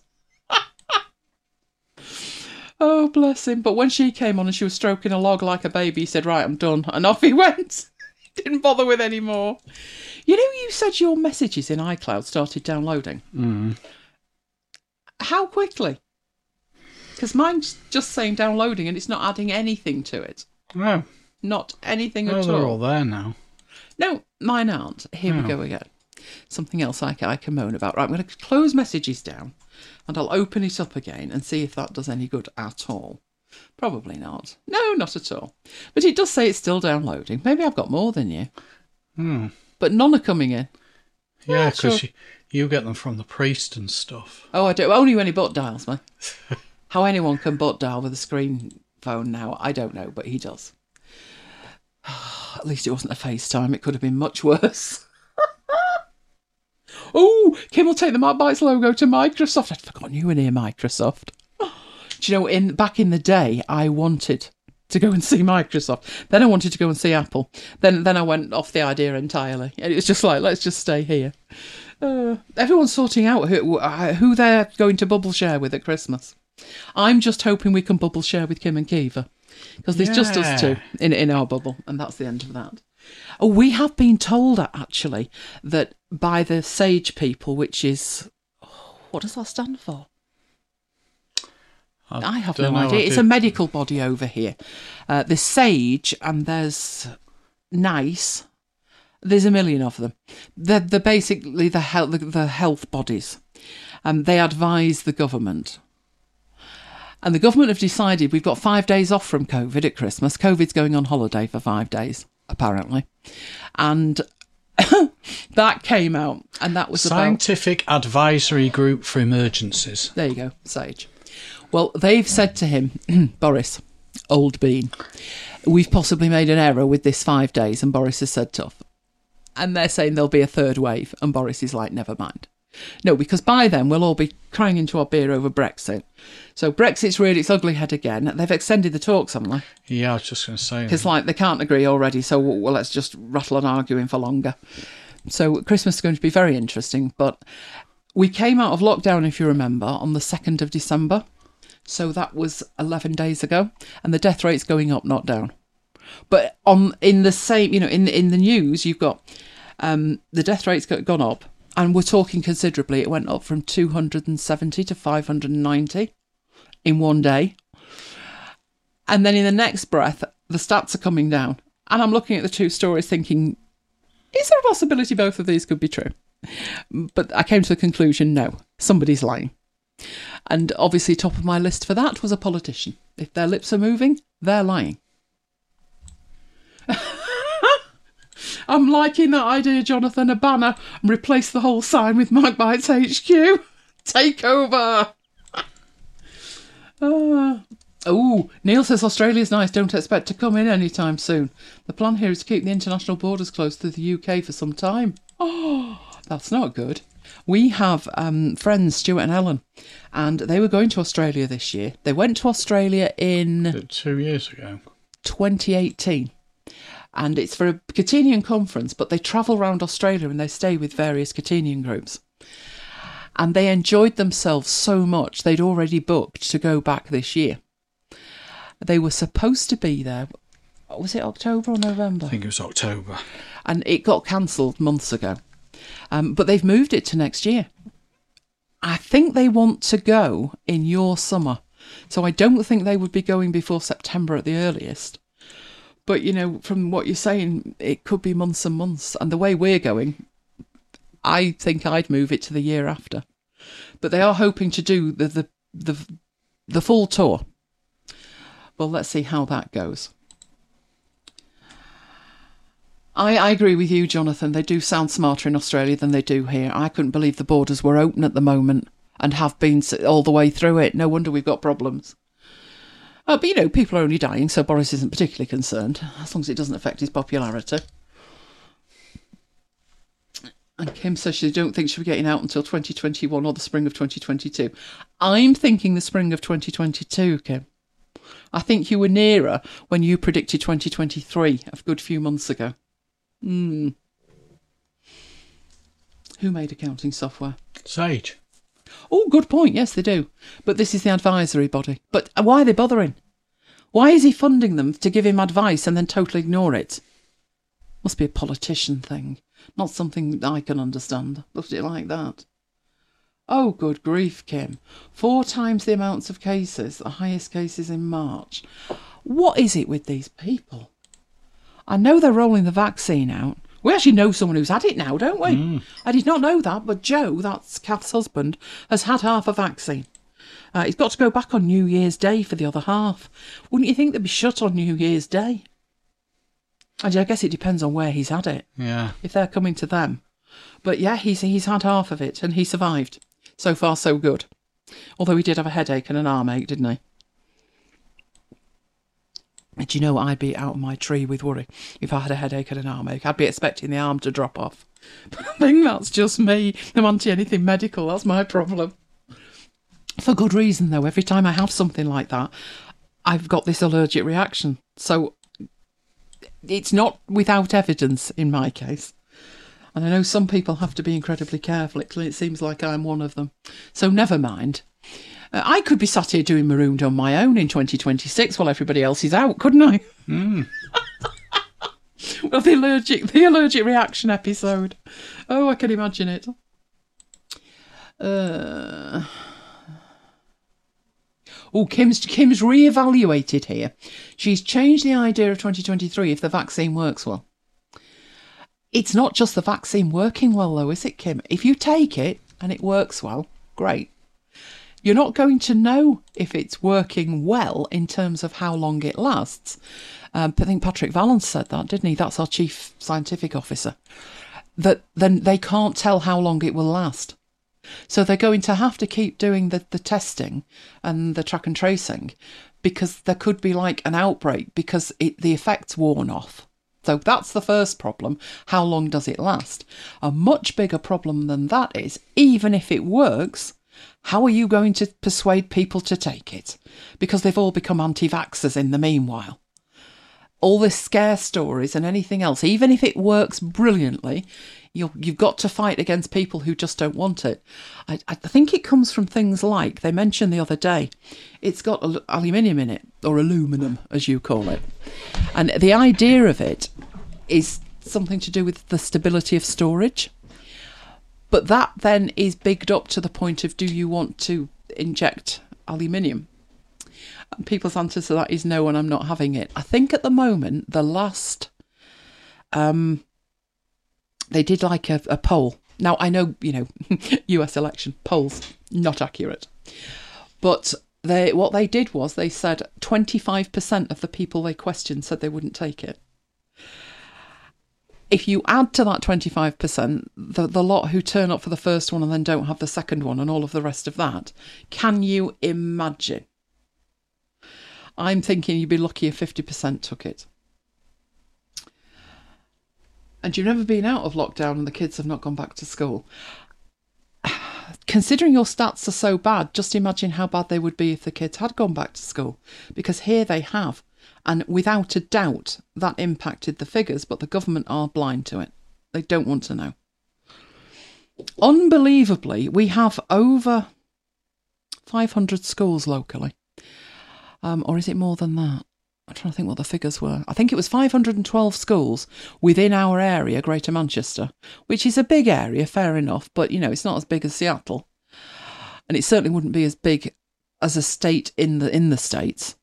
Speaker 1: Oh, bless him. But when she came on and she was stroking a log like a baby, he said, right, I'm done. And off he went. He didn't bother with any more. You know, you said your messages in iCloud started downloading.
Speaker 2: Mm.
Speaker 1: How quickly? Because mine's just saying downloading and it's not adding anything to it.
Speaker 2: No.
Speaker 1: Not anything
Speaker 2: Oh,
Speaker 1: at
Speaker 2: they're
Speaker 1: all.
Speaker 2: all there now.
Speaker 1: No, mine aren't. Here we go again. Something else I can moan about. Right, I'm going to close messages down and I'll open it up again and see if that does any good at all. Probably not. No, not at all. But it does say it's still downloading. Maybe I've got more than you.
Speaker 2: Hmm.
Speaker 1: But none are coming in.
Speaker 2: Yeah, because
Speaker 1: sure.
Speaker 2: you get them from the priest and stuff.
Speaker 1: Oh, I do. Only when he butt dials me. How anyone can butt dial with a screen phone now, I don't know, but he does. At least it wasn't a FaceTime. It could have been much worse. Oh, Kim will take the Mark Bites logo to Microsoft. I'd forgotten you were near Microsoft. Do you know, back in the day, I wanted to go and see Microsoft. Then I wanted to go and see Apple. Then I went off the idea entirely. And it was just like, let's just stay here. Everyone's sorting out who they're going to bubble share with at Christmas. I'm just hoping we can bubble share with Kim and Kiva. Because there's just us two in our bubble. And that's the end of that. Oh, we have been told, actually, that by the SAGE people, which is... what does that stand for? I have no idea. It's a medical body over here. There's SAGE and there's NICE. There's a million of them. They're basically the health bodies. They advise the government. And the government have decided we've got 5 days off from COVID at Christmas. COVID's going on holiday for 5 days, apparently. And that came out, and that was
Speaker 2: Scientific Advisory Group for Emergencies.
Speaker 1: There you go, SAGE. Well, they've said to him, Boris, old bean, we've possibly made an error with this 5 days, and Boris has said tough. And they're saying there'll be a third wave, and Boris is like, never mind. No, because by then we'll all be crying into our beer over Brexit. So Brexit's reared its ugly head again. They've extended the talks, haven't they?
Speaker 2: Yeah, I was just going to say.
Speaker 1: Because they can't agree already, so well, let's just rattle on arguing for longer. So Christmas is going to be very interesting. But we came out of lockdown, if you remember, on the 2nd of December. So that was 11 days ago, and the death rate's going up, not down. But in the same, in the news, you've got the death rate's gone up, and we're talking considerably. It went up from 270 to 590 in one day. And then in the next breath, the stats are coming down. And I'm looking at the two stories thinking, is there a possibility both of these could be true? But I came to the conclusion, no, somebody's lying. And obviously top of my list for that was a politician. If their lips are moving, they're lying. I'm liking that idea, Jonathan, a banner, and replace the whole sign with Mike Bites HQ. Take over. Neil says Australia's nice, don't expect to come in anytime soon. The plan here is to keep the international borders closed to the UK for some time. Oh, that's not good. We have friends, Stuart and Ellen, and they were going to Australia this year. They went to Australia in
Speaker 2: 2 years ago,
Speaker 1: 2018. And it's for a Catenian conference, but they travel around Australia and they stay with various Catenian groups. And they enjoyed themselves so much, they'd already booked to go back this year. They were supposed to be there, was it October or November?
Speaker 2: I think it was October.
Speaker 1: And it got cancelled months ago. But they've moved it to next year. I think they want to go in your summer. So I don't think they would be going before September at the earliest. But, from what you're saying, it could be months and months. And the way we're going, I think I'd move it to the year after. But they are hoping to do the full tour. Well, let's see how that goes. I agree with you, Jonathan. They do sound smarter in Australia than they do here. I couldn't believe the borders were open at the moment and have been all the way through it. No wonder we've got problems. But, people are only dying, so Boris isn't particularly concerned, as long as it doesn't affect his popularity. And Kim says she don't think she'll be getting out until 2021 or the spring of 2022. I'm thinking the spring of 2022, Kim. I think you were nearer when you predicted 2023 a good few months ago. Who made accounting software?
Speaker 2: Sage.
Speaker 1: Oh, good point. Yes, they do. But this is the advisory body. But why are they bothering? Why is he funding them to give him advice and then totally ignore it? Must be a politician thing. Not something I can understand. Look at it like that. Oh, good grief, Kim. 4 times the amounts of cases, the highest cases in March. What is it with these people? I know they're rolling the vaccine out. We actually know someone who's had it now, don't we? I did not know that, but Joe, that's Kath's husband, has had half a vaccine. He's got to go back on New Year's Day for the other half. Wouldn't you think they'd be shut on New Year's Day? I guess it depends on where he's had it.
Speaker 2: Yeah.
Speaker 1: If they're coming to them. But yeah, he's had half of it and he survived. So far, so good. Although he did have a headache and an arm ache, didn't he? And do you know, I'd be out of my tree with worry if I had a headache and an arm ache. I'd be expecting the arm to drop off. But I think that's just me. I'm anti-anything medical. That's my problem. For good reason, though. Every time I have something like that, I've got this allergic reaction. So it's not without evidence in my case. And I know some people have to be incredibly careful. It seems like I'm one of them. So never mind. I could be sat here doing Marooned on my own in 2026 while everybody else is out, couldn't I? Well, the allergic reaction episode. Oh, I can imagine it. Kim's reevaluated here. She's changed the idea of 2023 if the vaccine works well. It's not just the vaccine working well, though, is it, Kim? If you take it and it works well, great. You're not going to know if it's working well in terms of how long it lasts. I think Patrick Vallance said that, didn't he? That's our chief scientific officer. That then they can't tell how long it will last. So they're going to have to keep doing the testing and the track and tracing because there could be like an outbreak because the effect's worn off. So that's the first problem. How long does it last? A much bigger problem than that is, even if it works, how are you going to persuade people to take it? Because they've all become anti-vaxxers in the meanwhile. All this scare stories and anything else, even if it works brilliantly, You've got to fight against people who just don't want it. I think it comes from things like, they mentioned the other day, it's got aluminium in it, or aluminum, as you call it. And the idea of it is something to do with the stability of storage. But that then is bigged up to the point of, do you want to inject aluminium? And people's answer to that is no, and I'm not having it. I think at the moment, the last... they did like a poll. Now, I know, US election polls, not accurate. But what they did was they said 25% of the people they questioned said they wouldn't take it. If you add to that 25%, the lot who turn up for the first one and then don't have the second one and all of the rest of that, can you imagine? I'm thinking you'd be lucky if 50% took it. And you've never been out of lockdown and the kids have not gone back to school. Considering your stats are so bad, just imagine how bad they would be if the kids had gone back to school. Because here they have. And without a doubt, that impacted the figures, but the government are blind to it. They don't want to know. Unbelievably, we have over 500 schools locally. Or is it more than that? I'm trying to think what the figures were. I think it was 512 schools within our area, Greater Manchester, which is a big area, fair enough, but, it's not as big as Seattle. And it certainly wouldn't be as big as a state in the States.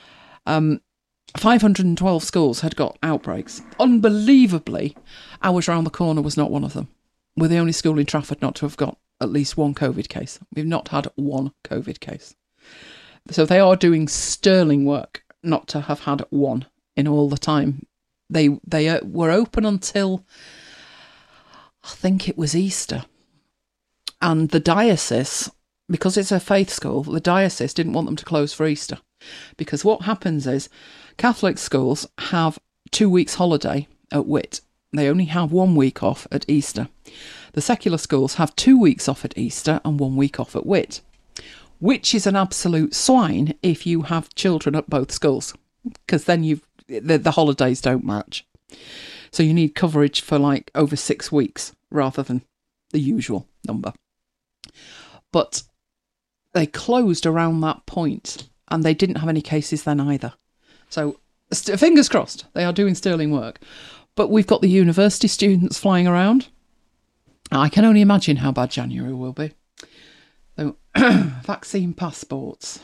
Speaker 1: 512 schools had got outbreaks. Unbelievably, ours round the corner was not one of them. We're the only school in Trafford not to have got at least one COVID case. We've not had one COVID case. So they are doing sterling work not to have had one in all the time. They were open until, I think it was Easter. And the diocese, because it's a faith school, the diocese didn't want them to close for Easter. Because what happens is Catholic schools have 2 weeks holiday at Whit. They only have 1 week off at Easter. The secular schools have 2 weeks off at Easter and 1 week off at Whit, which is an absolute swine if you have children at both schools, because then the holidays don't match. So you need coverage for like over 6 weeks rather than the usual number. But they closed around that point and they didn't have any cases then either. So fingers crossed, they are doing sterling work. But we've got the university students flying around. I can only imagine how bad January will be. So, vaccine passports.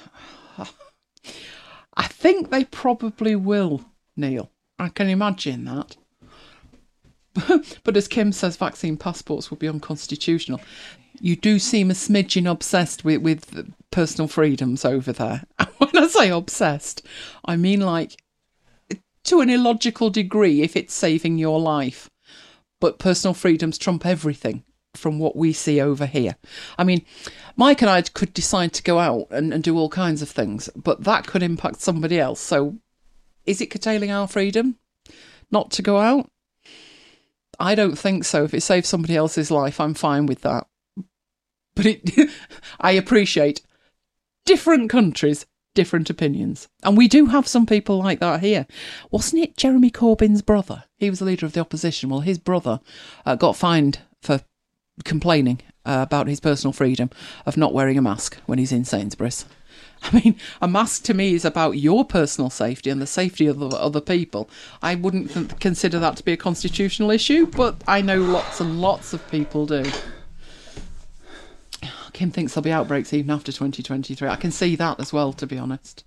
Speaker 1: I think they probably will, Neil. I can imagine that. But as Kim says, vaccine passports would be unconstitutional. You do seem a smidgen obsessed with personal freedoms over there. When I say obsessed, I mean like to an illogical degree if it's saving your life. But personal freedoms trump everything from what we see over here. I mean, Mike and I could decide to go out and do all kinds of things, but that could impact somebody else. So is it curtailing our freedom not to go out? I don't think so. If it saves somebody else's life, I'm fine with that. But I appreciate different countries, different opinions. And we do have some people like that here. Wasn't it Jeremy Corbyn's brother? He was the leader of the opposition. Well, his brother got fined for complaining about his personal freedom of not wearing a mask when he's in Sainsbury's. I mean, a mask to me is about your personal safety and the safety of other people. I wouldn't consider that to be a constitutional issue, but I know lots and lots of people do. Kim thinks there'll be outbreaks even after 2023. I can see that as well, to be honest.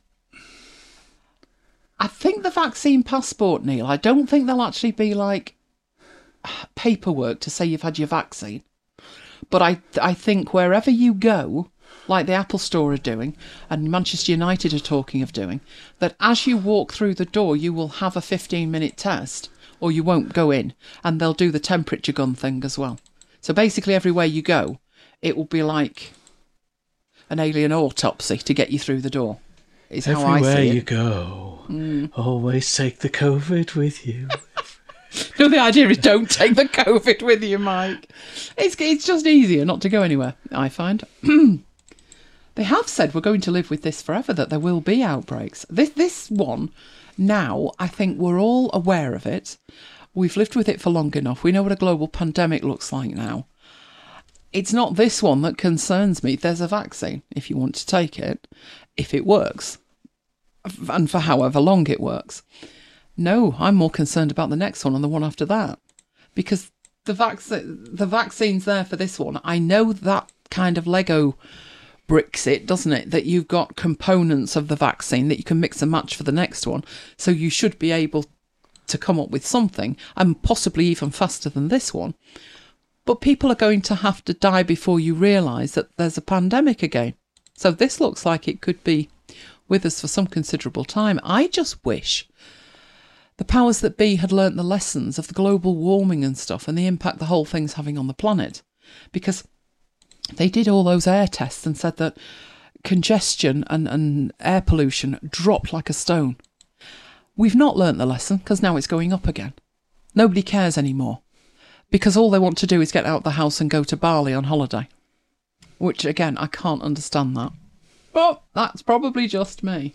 Speaker 1: I think the vaccine passport, Neil, I don't think there'll actually be like paperwork to say you've had your vaccine. But I think wherever you go, like the Apple Store are doing, and Manchester United are talking of doing, that as you walk through the door, you will have a 15-minute test, or you won't go in, and they'll do the temperature gun thing as well. So basically everywhere you go, it will be like an alien autopsy to get you through the door, is how I see it.
Speaker 2: Everywhere you go, always take the COVID with you.
Speaker 1: No, the idea is don't take the COVID with you, Mike. It's just easier not to go anywhere, I find. They have said we're going to live with this forever, that there will be outbreaks. This one, now, I think we're all aware of it. We've lived with it for long enough. We know what a global pandemic looks like now. It's not this one that concerns me. There's a vaccine, if you want to take it, if it works, and for however long it works. No, I'm more concerned about the next one and the one after that, because the vaccine's there for this one. I know that kind of Lego bricks it, doesn't it? That you've got components of the vaccine that you can mix and match for the next one. So you should be able to come up with something, and possibly even faster than this one. But people are going to have to die before you realise that there's a pandemic again. So this looks like it could be with us for some considerable time. I just wish the powers that be had learnt the lessons of the global warming and stuff and the impact the whole thing's having on the planet. Because they did all those air tests and said that congestion and air pollution dropped like a stone. We've not learnt the lesson because now it's going up again. Nobody cares anymore because all they want to do is get out of the house and go to Bali on holiday. Which, again, I can't understand that. But that's probably just me.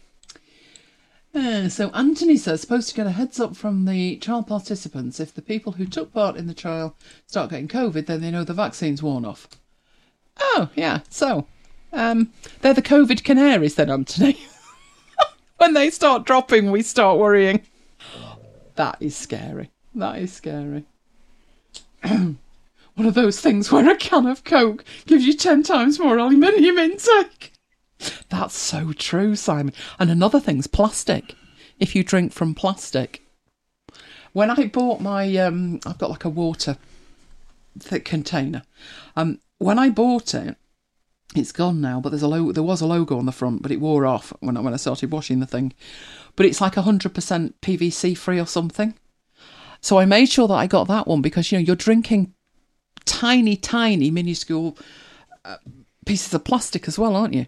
Speaker 1: So Anthony says, supposed to get a heads up from the trial participants. If the people who took part in the trial start getting COVID, then they know the vaccine's worn off. Oh, yeah. So, they're the COVID canaries then, Anthony. When they start dropping, we start worrying. That is scary. That is scary. One of those things where a can of Coke gives you 10 times more aluminium intake. That's so true, Simon. And another thing's plastic. If you drink from plastic. When I bought my, I've got like a water thick container. When I bought it, it's gone now, but there was a logo on the front, but it wore off when I started washing the thing. But it's like 100% PVC free or something. So I made sure that I got that one because, you're drinking tiny, tiny, minuscule pieces of plastic as well, aren't you?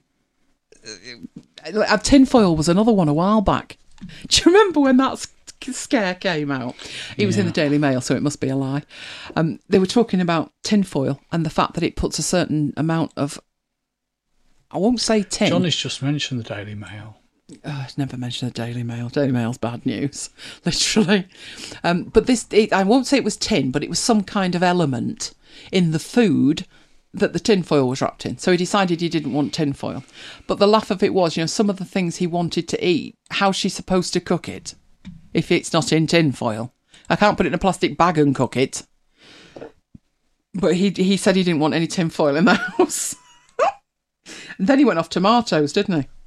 Speaker 1: Tinfoil was another one a while back. Do you remember when that scare came out? It was in the Daily Mail, so it must be a lie. They were talking about tinfoil and the fact that it puts a certain amount of, I won't say tin.
Speaker 2: Johnny's just mentioned the Daily Mail.
Speaker 1: Never mentioned the Daily Mail. Daily Mail's bad news, literally. But I won't say it was tin, but it was some kind of element in the food that the tinfoil was wrapped in. So he decided he didn't want tinfoil. But the laugh of it was, some of the things he wanted to eat, how's she supposed to cook it if it's not in tinfoil? I can't put it in a plastic bag and cook it. But he said he didn't want any tinfoil in the house. And then he went off tomatoes, didn't he?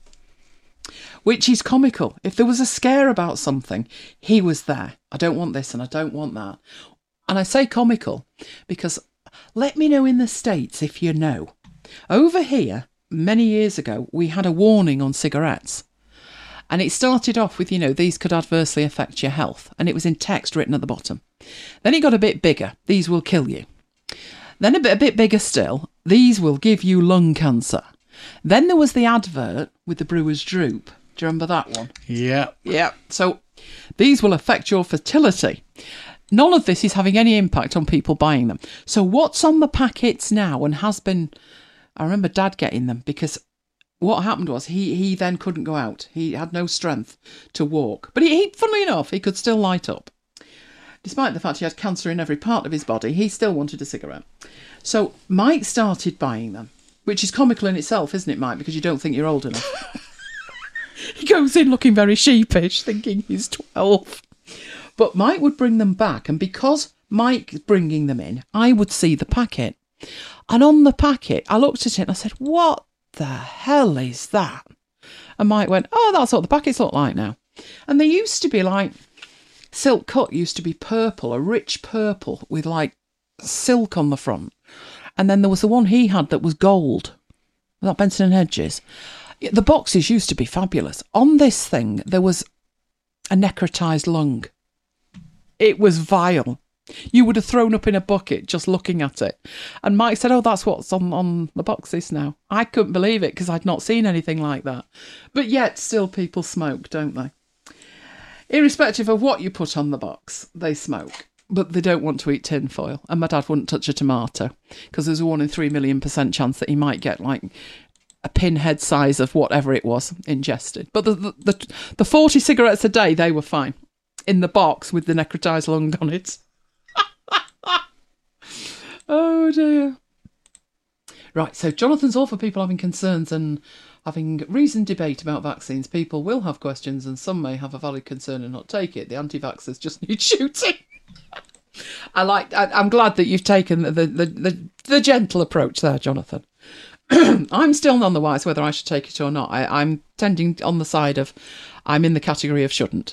Speaker 1: Which is comical. If there was a scare about something, he was there. I don't want this and I don't want that. And I say comical because let me know in the States if you know. Over here, many years ago, we had a warning on cigarettes. And it started off with, these could adversely affect your health. And it was in text written at the bottom. Then it got a bit bigger. These will kill you. Then a bit bigger still. These will give you lung cancer. Then there was the advert with the Brewer's Droop. Do you remember that one?
Speaker 2: Yeah.
Speaker 1: Yeah. So these will affect your fertility. None of this is having any impact on people buying them. So what's on the packets now and has been... I remember Dad getting them because what happened was he then couldn't go out. He had no strength to walk. But he funnily enough, he could still light up. Despite the fact he had cancer in every part of his body, he still wanted a cigarette. So Mike started buying them, which is comical in itself, isn't it, Mike? Because you don't think you're old enough. He goes in looking very sheepish, thinking he's 12. But Mike would bring them back, and because Mike's bringing them in, I would see the packet. And on the packet, I looked at it and I said, what the hell is that? And Mike went, oh, that's what the packets look like now. And they used to be like, Silk Cut used to be purple, a rich purple with like silk on the front. And then there was the one he had that was gold. Was that Benson and Hedges? The boxes used to be fabulous. On this thing, there was a necrotised lung. It was vile. You would have thrown up in a bucket just looking at it. And Mike said, oh, that's what's on the boxes now. I couldn't believe it because I'd not seen anything like that. But yet, still people smoke, don't they? Irrespective of what you put on the box, they smoke. But they don't want to eat tinfoil. And my dad wouldn't touch a tomato because there's a 1 in 3 million % chance that he might get like a pinhead size of whatever it was ingested. But the 40 cigarettes a day, they were fine. in the box with the necrotised lung on it. Oh dear. Right, so Jonathan's all for people having concerns and having reasoned debate about vaccines. People will have questions and some may have a valid concern and not take it. The anti-vaxxers just need shooting. I'm glad that you've taken the gentle approach there, Jonathan. I'm still none the wiser whether I should take it or not. I'm tending on the side of I'm in the category of shouldn't.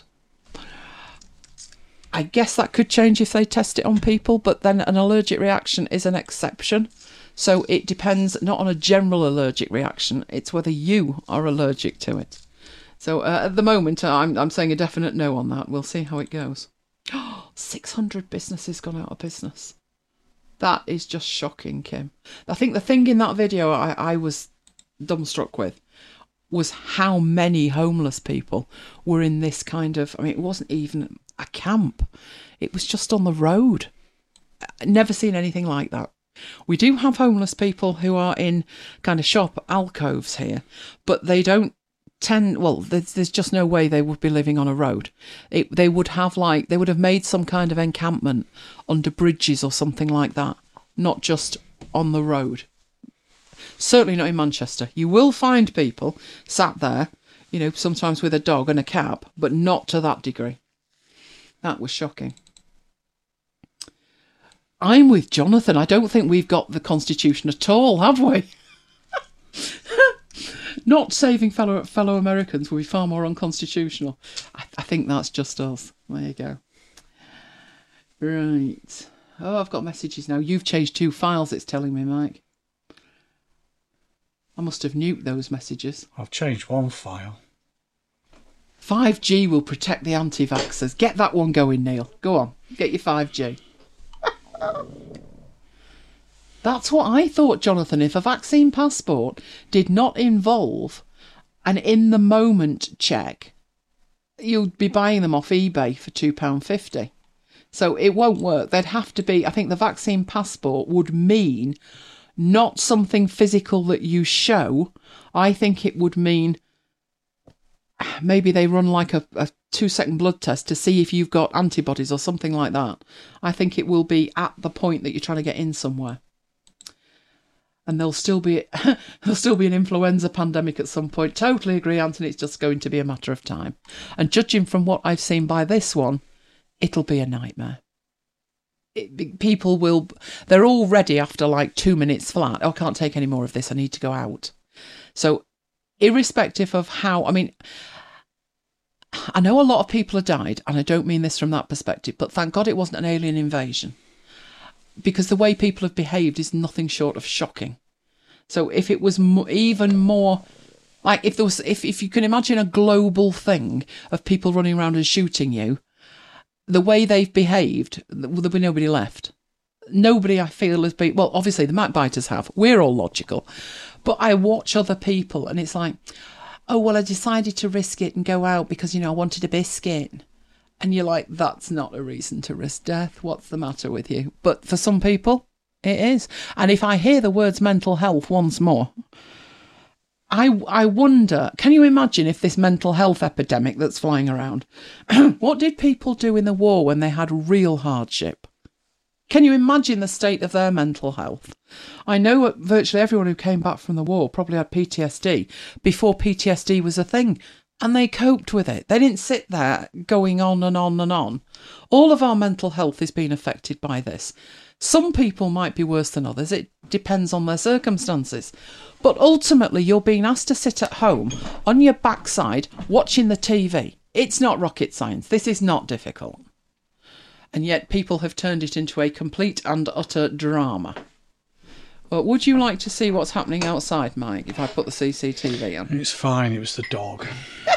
Speaker 1: I guess that could change if they test it on people, but then an allergic reaction is an exception. So it depends not on a general allergic reaction, it's whether you are allergic to it. So at the moment, I'm saying a definite no on that. We'll see how it goes. 600 businesses gone out of business. That is just shocking, Kim. I think the thing in that video I was dumbstruck with was how many homeless people were in this kind of... I mean, it wasn't even a camp. It was just on the road. Never seen anything like that. We do have homeless people who are in kind of shop alcoves here, but they don't tend... Well, there's just no way they would be living on a road. They would have made some kind of encampment under bridges or something like that, not just on the road. Certainly not in Manchester. You will find people sat there, you know, sometimes with a dog and a cap, but not to that degree. That was shocking. I'm with Jonathan. I don't think we've got the Constitution at all, have we? Not saving fellow Americans will be far more unconstitutional. I think that's just us. There you go. Right. Oh, I've got messages now. You've changed 2 files, it's telling me, Mike. I must have nuked those messages.
Speaker 2: I've changed 1 file.
Speaker 1: 5G will protect the anti-vaxxers. Get that one going, Neil. Go on. Get your 5G. That's what I thought, Jonathan. If a vaccine passport did not involve an in-the-moment check, you'd be buying them off eBay for £2.50. So it won't work. There'd have to be... I think the vaccine passport would mean not something physical that you show. I think it would mean maybe they run like a 2-second blood test to see if you've got antibodies or something like that. I think it will be at the point that you're trying to get in somewhere. And there'll still be an influenza pandemic at some point. Totally agree, Anthony. It's just going to be a matter of time. And judging from what I've seen by this one, it'll be a nightmare. They're already after like 2 minutes flat. Oh, I can't take any more of this. I need to go out. So irrespective of how, I mean, I know a lot of people have died, and I don't mean this from that perspective, but thank God it wasn't an alien invasion, because the way people have behaved is nothing short of shocking. So if it was even more, like if you can imagine a global thing of people running around and shooting you, the way they've behaved, there'll be nobody left. Nobody, I feel, has been... Well, obviously, the Macbiters have. We're all logical. But I watch other people, and it's like, oh, well, I decided to risk it and go out because, I wanted a biscuit. And you're like, that's not a reason to risk death. What's the matter with you? But for some people, it is. And if I hear the words mental health once more... I wonder, can you imagine if this mental health epidemic that's flying around, what did people do in the war when they had real hardship? Can you imagine the state of their mental health? I know virtually everyone who came back from the war probably had PTSD before PTSD was a thing, and they coped with it. They didn't sit there going on and on and on. All of our mental health is being affected by this. Some people might be worse than others. It depends on their circumstances. But ultimately, you're being asked to sit at home on your backside watching the TV. It's not rocket science. This is not difficult. And yet people have turned it into a complete and utter drama. But would you like to see what's happening outside, Mike, if I put the CCTV on?
Speaker 2: It's fine. It was the dog.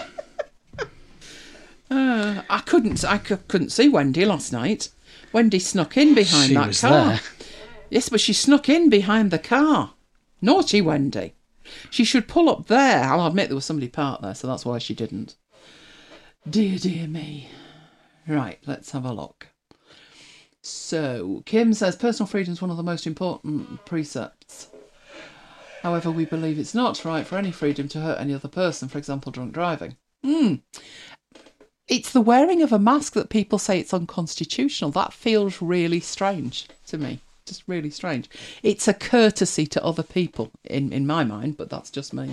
Speaker 1: I couldn't see Wendy last night. Wendy snuck in behind that car.
Speaker 2: There.
Speaker 1: Yes, but she snuck in behind the car. Naughty Wendy. She should pull up there. I'll admit there was somebody parked there, so that's why she didn't. Dear, dear me. Right, let's have a look. So, Kim says, personal freedom is one of the most important precepts. However, we believe it's not right for any freedom to hurt any other person, for example, drunk driving. It's the wearing of a mask that people say it's unconstitutional. That feels really strange to me. Just really strange. It's a courtesy to other people, in my mind, but that's just me.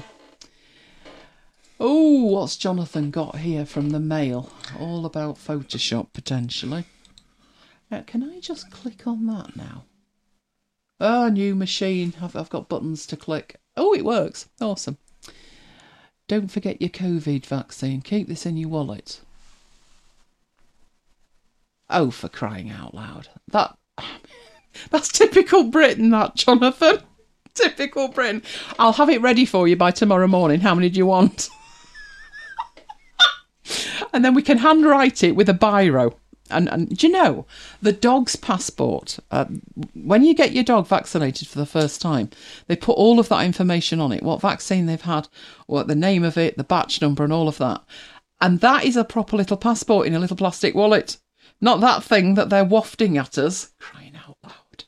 Speaker 1: Oh, what's Jonathan got here from the mail? All about Photoshop, potentially. Now, can I just click on that now? Oh, new machine. I've got buttons to click. Oh, it works. Awesome. Don't forget your COVID vaccine. Keep this in your wallet. Oh, for crying out loud. That's typical Britain, that, Jonathan. Typical Britain. I'll have it ready for you by tomorrow morning. How many do you want? And then we can handwrite it with a biro. And do you know, the dog's passport, when you get your dog vaccinated for the first time, they put all of that information on it, what vaccine they've had, what the name of it, the batch number and all of that. And that is a proper little passport in a little plastic wallet. Not that thing that they're wafting at us. Crying out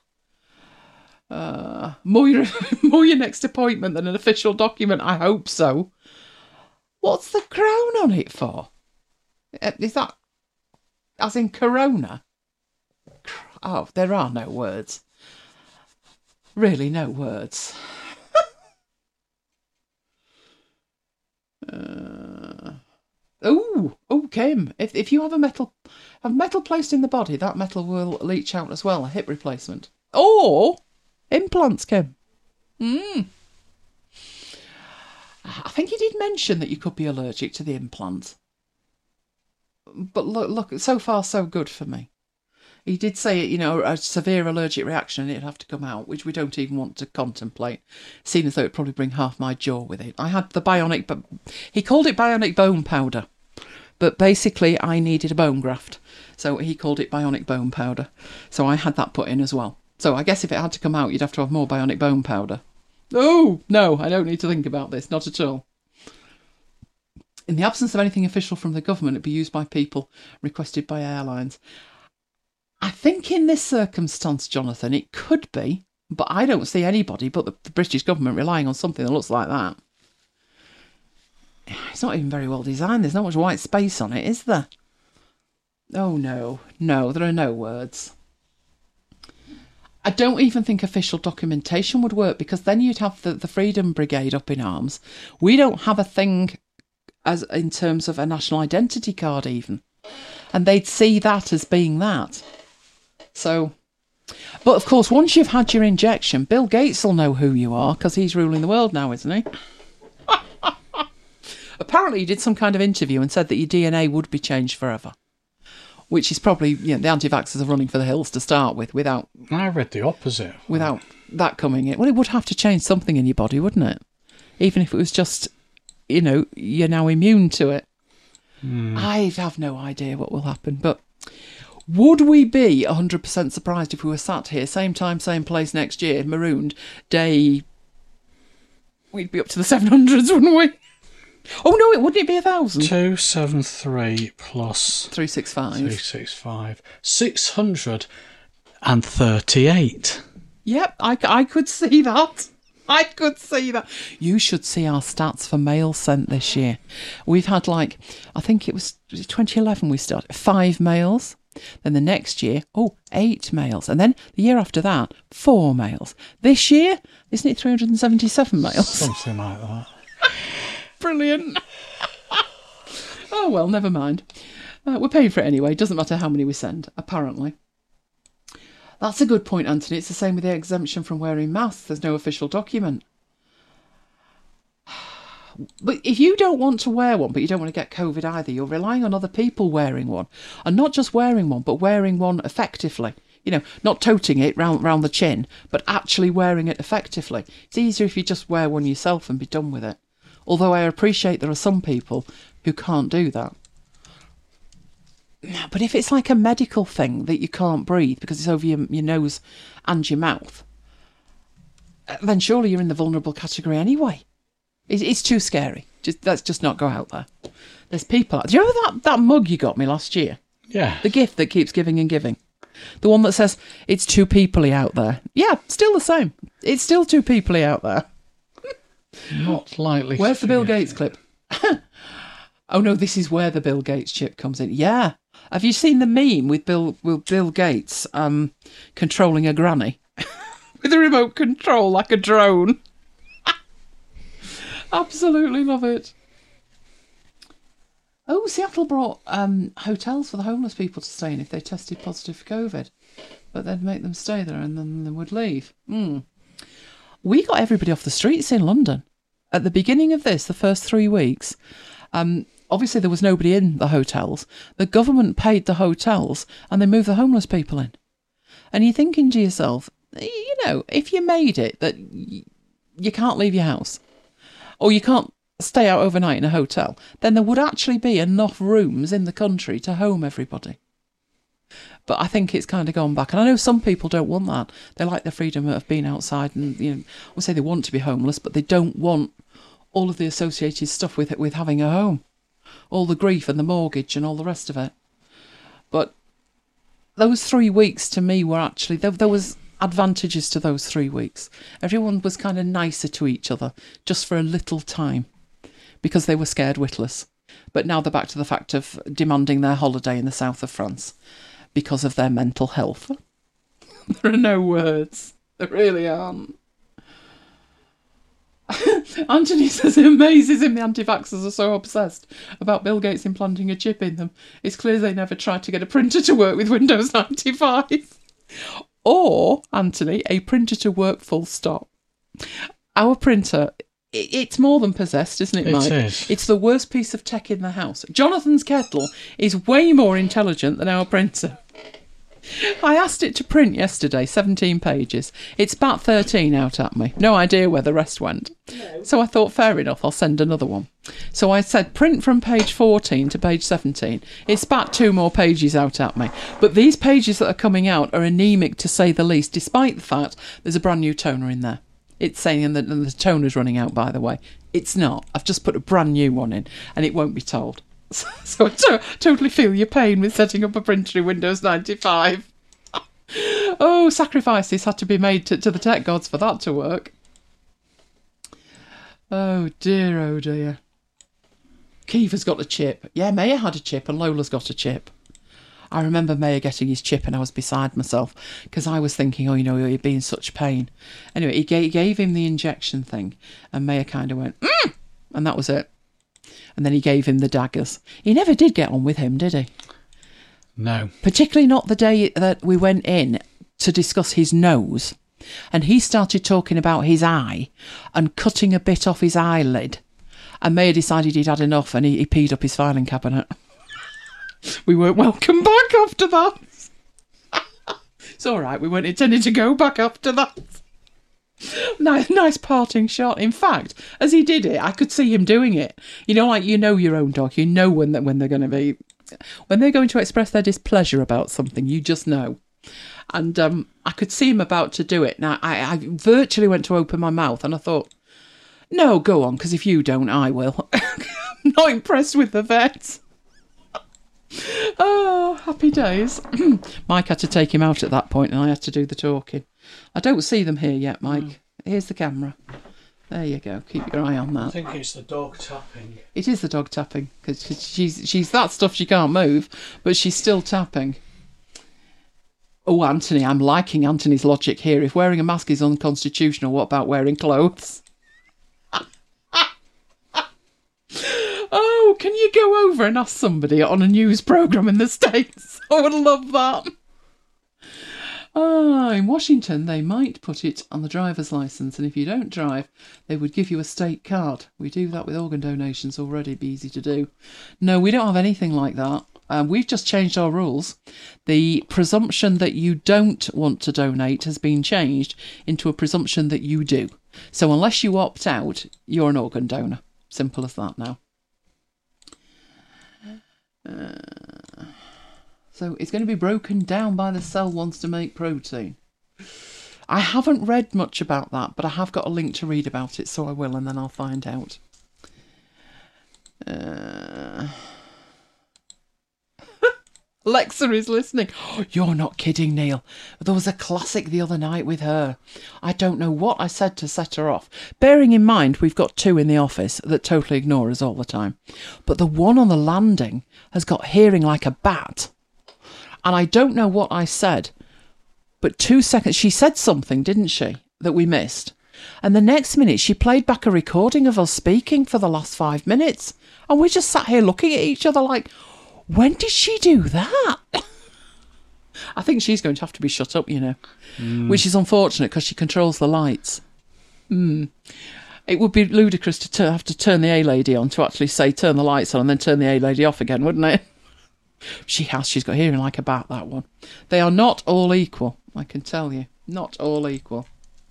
Speaker 1: loud. More your next appointment than an official document, I hope so. What's the crown on it for? Is that as in corona? Oh, there are no words. Really, no words. Kim, if you have metal placed in the body, that metal will leach out as well, a hip replacement. Or implants, Kim. I think he did mention that you could be allergic to the implant. But look, so far so good for me. He did say, a severe allergic reaction and it'd have to come out, which we don't even want to contemplate, seeing as though it'd probably bring half my jaw with it. I had the bionic, but he called it bionic bone powder. But basically, I needed a bone graft. So he called it bionic bone powder. So I had that put in as well. So I guess if it had to come out, you'd have to have more bionic bone powder. Oh, no, I don't need to think about this. Not at all. In the absence of anything official from the government, it'd be used by people requested by airlines. I think in this circumstance, Jonathan, it could be, but I don't see anybody but the British government relying on something that looks like that. It's not even very well designed. There's not much white space on it, is there? Oh, no, there are no words. I don't even think official documentation would work, because then you'd have the Freedom Brigade up in arms. We don't have a thing as in terms of a national identity card even. And they'd see that as being that. So, but of course, once you've had your injection, Bill Gates will know who you are, because he's ruling the world now, isn't he? Apparently he did some kind of interview and said that your DNA would be changed forever. Which is probably, the anti-vaxxers are running for the hills to start with, without...
Speaker 2: I read the opposite.
Speaker 1: Without that coming in. Well, it would have to change something in your body, wouldn't it? Even if it was just, you're now immune to it. I have no idea what will happen, but would we be 100% surprised if we were sat here, same time, same place next year, marooned, day... We'd be up to the 700s, wouldn't we? Oh, no, wouldn't it be 1,000?
Speaker 2: 273 plus
Speaker 1: 365.
Speaker 2: 638.
Speaker 1: Yep, I could see that. I could see that. You should see our stats for mail sent this year. We've had I think it was 2011 we started, 5 mails. Then the next year, 8 mails. And then the year after that, 4 mails. This year, isn't it 377 mails?
Speaker 2: Something like that.
Speaker 1: Brilliant. Oh, well, never mind. We're paying for it anyway. Doesn't matter how many we send, apparently. That's a good point, Anthony. It's the same with the exemption from wearing masks. There's no official document. But if you don't want to wear one, but you don't want to get COVID either, you're relying on other people wearing one. And not just wearing one, but wearing one effectively. Not toting it round the chin, but actually wearing it effectively. It's easier if you just wear one yourself and be done with it. Although I appreciate there are some people who can't do that. But if it's like a medical thing that you can't breathe because it's over your nose and your mouth, then surely you're in the vulnerable category anyway. It's too scary. Let's just not go out there. There's people out. Do you remember that mug you got me last year?
Speaker 2: Yeah.
Speaker 1: The gift that keeps giving and giving. The one that says, it's too peoply out there. Yeah, still the same. It's still too peoply out there.
Speaker 2: Not likely.
Speaker 1: Where's the Bill Gates clip? Oh no, this is where the Bill Gates chip comes in. Yeah. Have you seen the meme with Bill Gates controlling a granny with a remote control like a drone? Absolutely love it. Oh, Seattle brought hotels for the homeless people to stay in if they tested positive for COVID, but they'd make them stay there and then they would leave. We got everybody off the streets in London at the beginning of this. The first 3 weeks. Obviously, there was nobody in the hotels. The government paid the hotels and they moved the homeless people in. And you're thinking to yourself, you know, if you made it that you can't leave your house or you can't stay out overnight in a hotel, then there would actually be enough rooms in the country to home everybody. But I think it's kind of gone back. And I know some people don't want that. They like the freedom of being outside and, you know, I would say they want to be homeless, but they don't want all of the associated stuff with it, with having a home. All the grief and the mortgage and all the rest of it. But those 3 weeks to me were actually, there was advantages to those 3 weeks. Everyone was kind of nicer to each other just for a little time because they were scared witless. But now they're back to the fact of demanding their holiday in the south of France because of their mental health. There are no words. There really aren't. Anthony says it amazes him the anti-vaxxers are so obsessed about Bill Gates implanting a chip in them. It's clear they never tried to get a printer to work with Windows 95. Or, Anthony, a printer to work full stop. Our printer, it's more than possessed, isn't it, Mike?
Speaker 2: It is.
Speaker 1: It's the worst piece of tech in the house. Jonathan's kettle is way more intelligent than our printer. I asked it to print yesterday, 17 pages. It spat 13 out at me. No idea where the rest went. No. So I thought, fair enough, I'll send another one. So I said, print from page 14 to page 17. It spat 2 more pages out at me. But these pages that are coming out are anemic, to say the least, despite the fact there's a brand new toner in there. It's saying that the toner's running out, by the way. It's not. I've just put a brand new one in, and it won't be told. So I totally feel your pain with setting up a printer in Windows 95. Oh, sacrifices had to be made to the tech gods for that to work. Oh dear. Kiva's got a chip. Yeah, Maya had a chip and Lola's got a chip. I remember Maya getting his chip and I was beside myself because I was thinking, oh, you know, he'd be in such pain. Anyway, he gave him the injection thing and Maya kind of went, and that was it. And then he gave him the daggers. He never did get on with him, did he?
Speaker 2: No.
Speaker 1: Particularly not the day that we went in to discuss his nose. And he started talking about his eye and cutting a bit off his eyelid. And Maya decided he'd had enough and he peed up his filing cabinet. We weren't welcome back after that. It's all right, we weren't intending to go back after that. Nice parting shot. In fact, as he did it, I could see him doing it. You know, like you know your own dog. You know when they're going to express their displeasure about something. You just know. And I could see him about to do it. Now, I virtually went to open my mouth and I thought, no, go on, because if you don't, I will. I'm not impressed with the vet. Oh, happy days. Mike had to take him out at that point and I had to do the talking. I don't see them here yet, Mike. Here's the camera. There you go. Keep your eye on that.
Speaker 2: I think it's the dog tapping.
Speaker 1: It is the dog tapping, because she's that stuff she can't move, but she's still tapping. Oh, Anthony, I'm liking Anthony's logic here. If wearing a mask is unconstitutional, what about wearing clothes? Oh, can you go over and ask somebody on a news programme in the States? I would love that. In Washington, they might put it on the driver's licence, and if you don't drive, they would give you a state card. We do that with organ donations already, it'd be easy to do. No, we don't have anything like that. We've just changed our rules. The presumption that you don't want to donate has been changed into a presumption that you do. So unless you opt out, you're an organ donor. Simple as that now. So it's going to be broken down by the cell wants to make protein. I haven't read much about that, but I have got a link to read about it, so I will, and then I'll find out. Alexa is listening. Oh, you're not kidding, Neil. There was a classic the other night with her. I don't know what I said to set her off. Bearing in mind we've got 2 in the office that totally ignore us all the time. But the one on the landing has got hearing like a bat. And I don't know what I said. But 2 seconds, she said something, didn't she, that we missed. And the next minute she played back a recording of us speaking for the last 5 minutes. And we just sat here looking at each other like, when did she do that? I think she's going to have to be shut up, you know, which is unfortunate because she controls the lights. It would be ludicrous to have to turn the A-lady on to actually say turn the lights on and then turn the A-lady off again, wouldn't it? She's got hearing like a bat, that one. They are not all equal, I can tell you. Not all equal.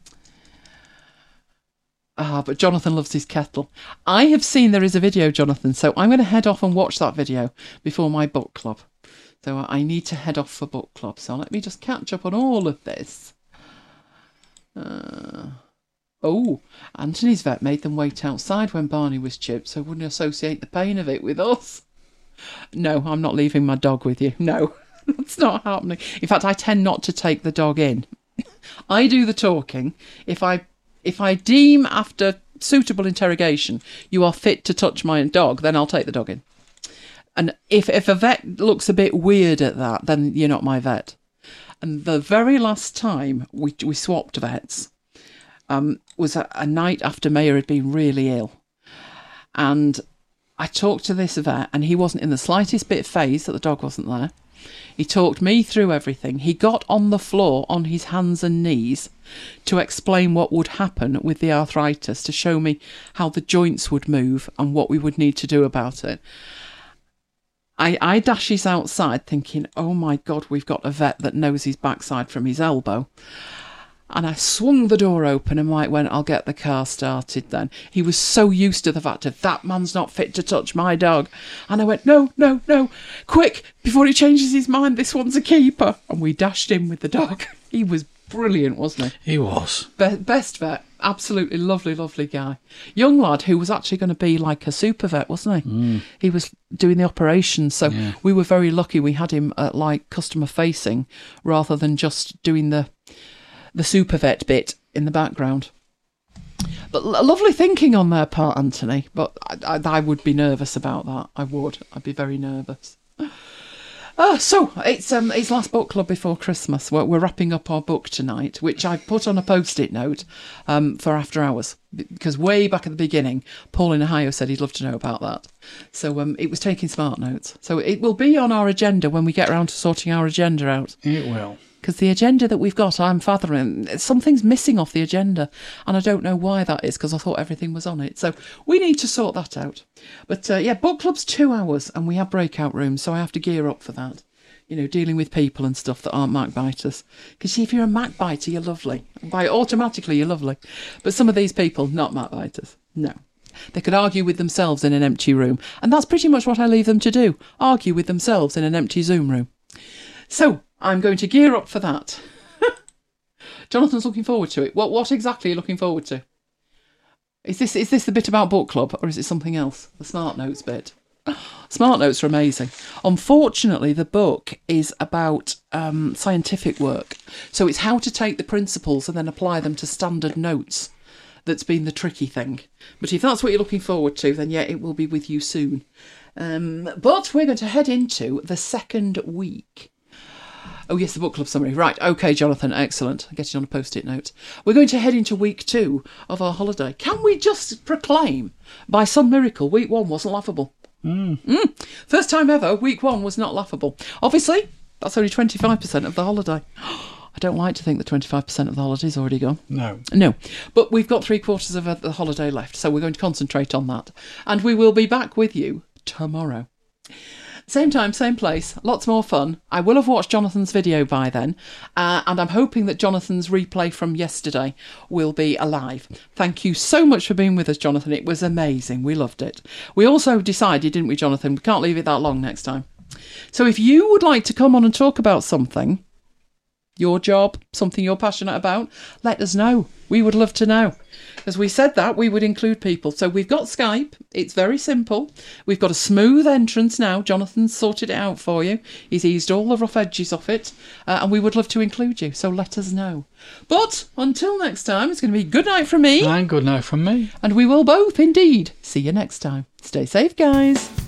Speaker 1: But Jonathan loves his kettle. I have seen there is a video, Jonathan, so I'm going to head off and watch that video before my book club. So I need to head off for book club. So let me just catch up on all of this. Anthony's vet made them wait outside when Barney was chipped, so wouldn't associate the pain of it with us. No, I'm not leaving my dog with you. No, that's not happening. In fact, I tend not to take the dog in. I do the talking. If I deem after suitable interrogation you are fit to touch my dog, then I'll take the dog in. And if a vet looks a bit weird at that, then you're not my vet. And the very last time we swapped vets was a night after Maya had been really ill. And I talked to this vet and he wasn't in the slightest bit phased that the dog wasn't there. He talked me through everything. He got on the floor on his hands and knees to explain what would happen with the arthritis, to show me how the joints would move and what we would need to do about it. I dashes outside thinking, oh my God, we've got a vet that knows his backside from his elbow. And I swung the door open and Mike went, I'll get the car started then. He was so used to the fact of that man's not fit to touch my dog. And I went, no, quick, before he changes his mind, this one's a keeper. And we dashed in with the dog. He was brilliant, wasn't he?
Speaker 2: He was.
Speaker 1: Best vet. Absolutely lovely guy. Young lad who was actually going to be like a super vet, wasn't he? He was doing the operation. So we were very lucky we had him at like customer facing rather than just doing the super vet bit in the background. But lovely thinking on their part, Anthony. But I would be nervous about that. I'd be very nervous. So it's last book club before Christmas. We're wrapping up our book tonight, which I put on a post-it note for after hours, because way back at the beginning, Paul in Ohio said he'd love to know about that. So it was taking smart notes. So it will be on our agenda when we get around to sorting our agenda out.
Speaker 2: It will.
Speaker 1: Because the agenda that we've got, I'm fathering, something's missing off the agenda. And I don't know why that is, because I thought everything was on it. So we need to sort that out. But book club's 2 hours and we have breakout rooms, so I have to gear up for that. You know, dealing with people and stuff that aren't Mac biters. Because see, if you're a Mac biter, you're lovely. Automatically, you're lovely. But some of these people, not Mac biters. No. They could argue with themselves in an empty room. And that's pretty much what I leave them to do. Argue with themselves in an empty Zoom room. So I'm going to gear up for that. Jonathan's looking forward to it. What exactly are you looking forward to? Is this the bit about book club, or is it something else? The Smart Notes bit. Smart Notes are amazing. Unfortunately, the book is about scientific work. So it's how to take the principles and then apply them to standard notes. That's been the tricky thing. But if that's what you're looking forward to, then yeah, it will be with you soon. But we're going to head into the second week. Oh, yes, the book club summary. Right, OK, Jonathan, excellent. Get it on a post-it note. We're going to head into week 2 of our holiday. Can we just proclaim, by some miracle, week 1 wasn't laughable? First time ever, week 1 was not laughable. Obviously, that's only 25% of the holiday. I don't like to think that 25% of the holiday's already gone. No. But we've got 3/4 of the holiday left, so we're going to concentrate on that. And we will be back with you tomorrow. Same time, same place, lots more fun. I will have watched Jonathan's video by then, and I'm hoping that Jonathan's replay from yesterday will be alive. Thank you so much for being with us, Jonathan. It was amazing. We loved it. We also decided, didn't we, Jonathan, we can't leave it that long next time. So if you would like to come on and talk about something, your job, something you're passionate about, let us know. We would love to know. As we said that, we would include people. So we've got Skype. It's very simple. We've got a smooth entrance now. Jonathan's sorted it out for you. He's eased all the rough edges off it. And we would love to include you. So let us know. But until next time, it's going to be good night from me.
Speaker 2: And good night from me.
Speaker 1: And we will both indeed see you next time. Stay safe, guys.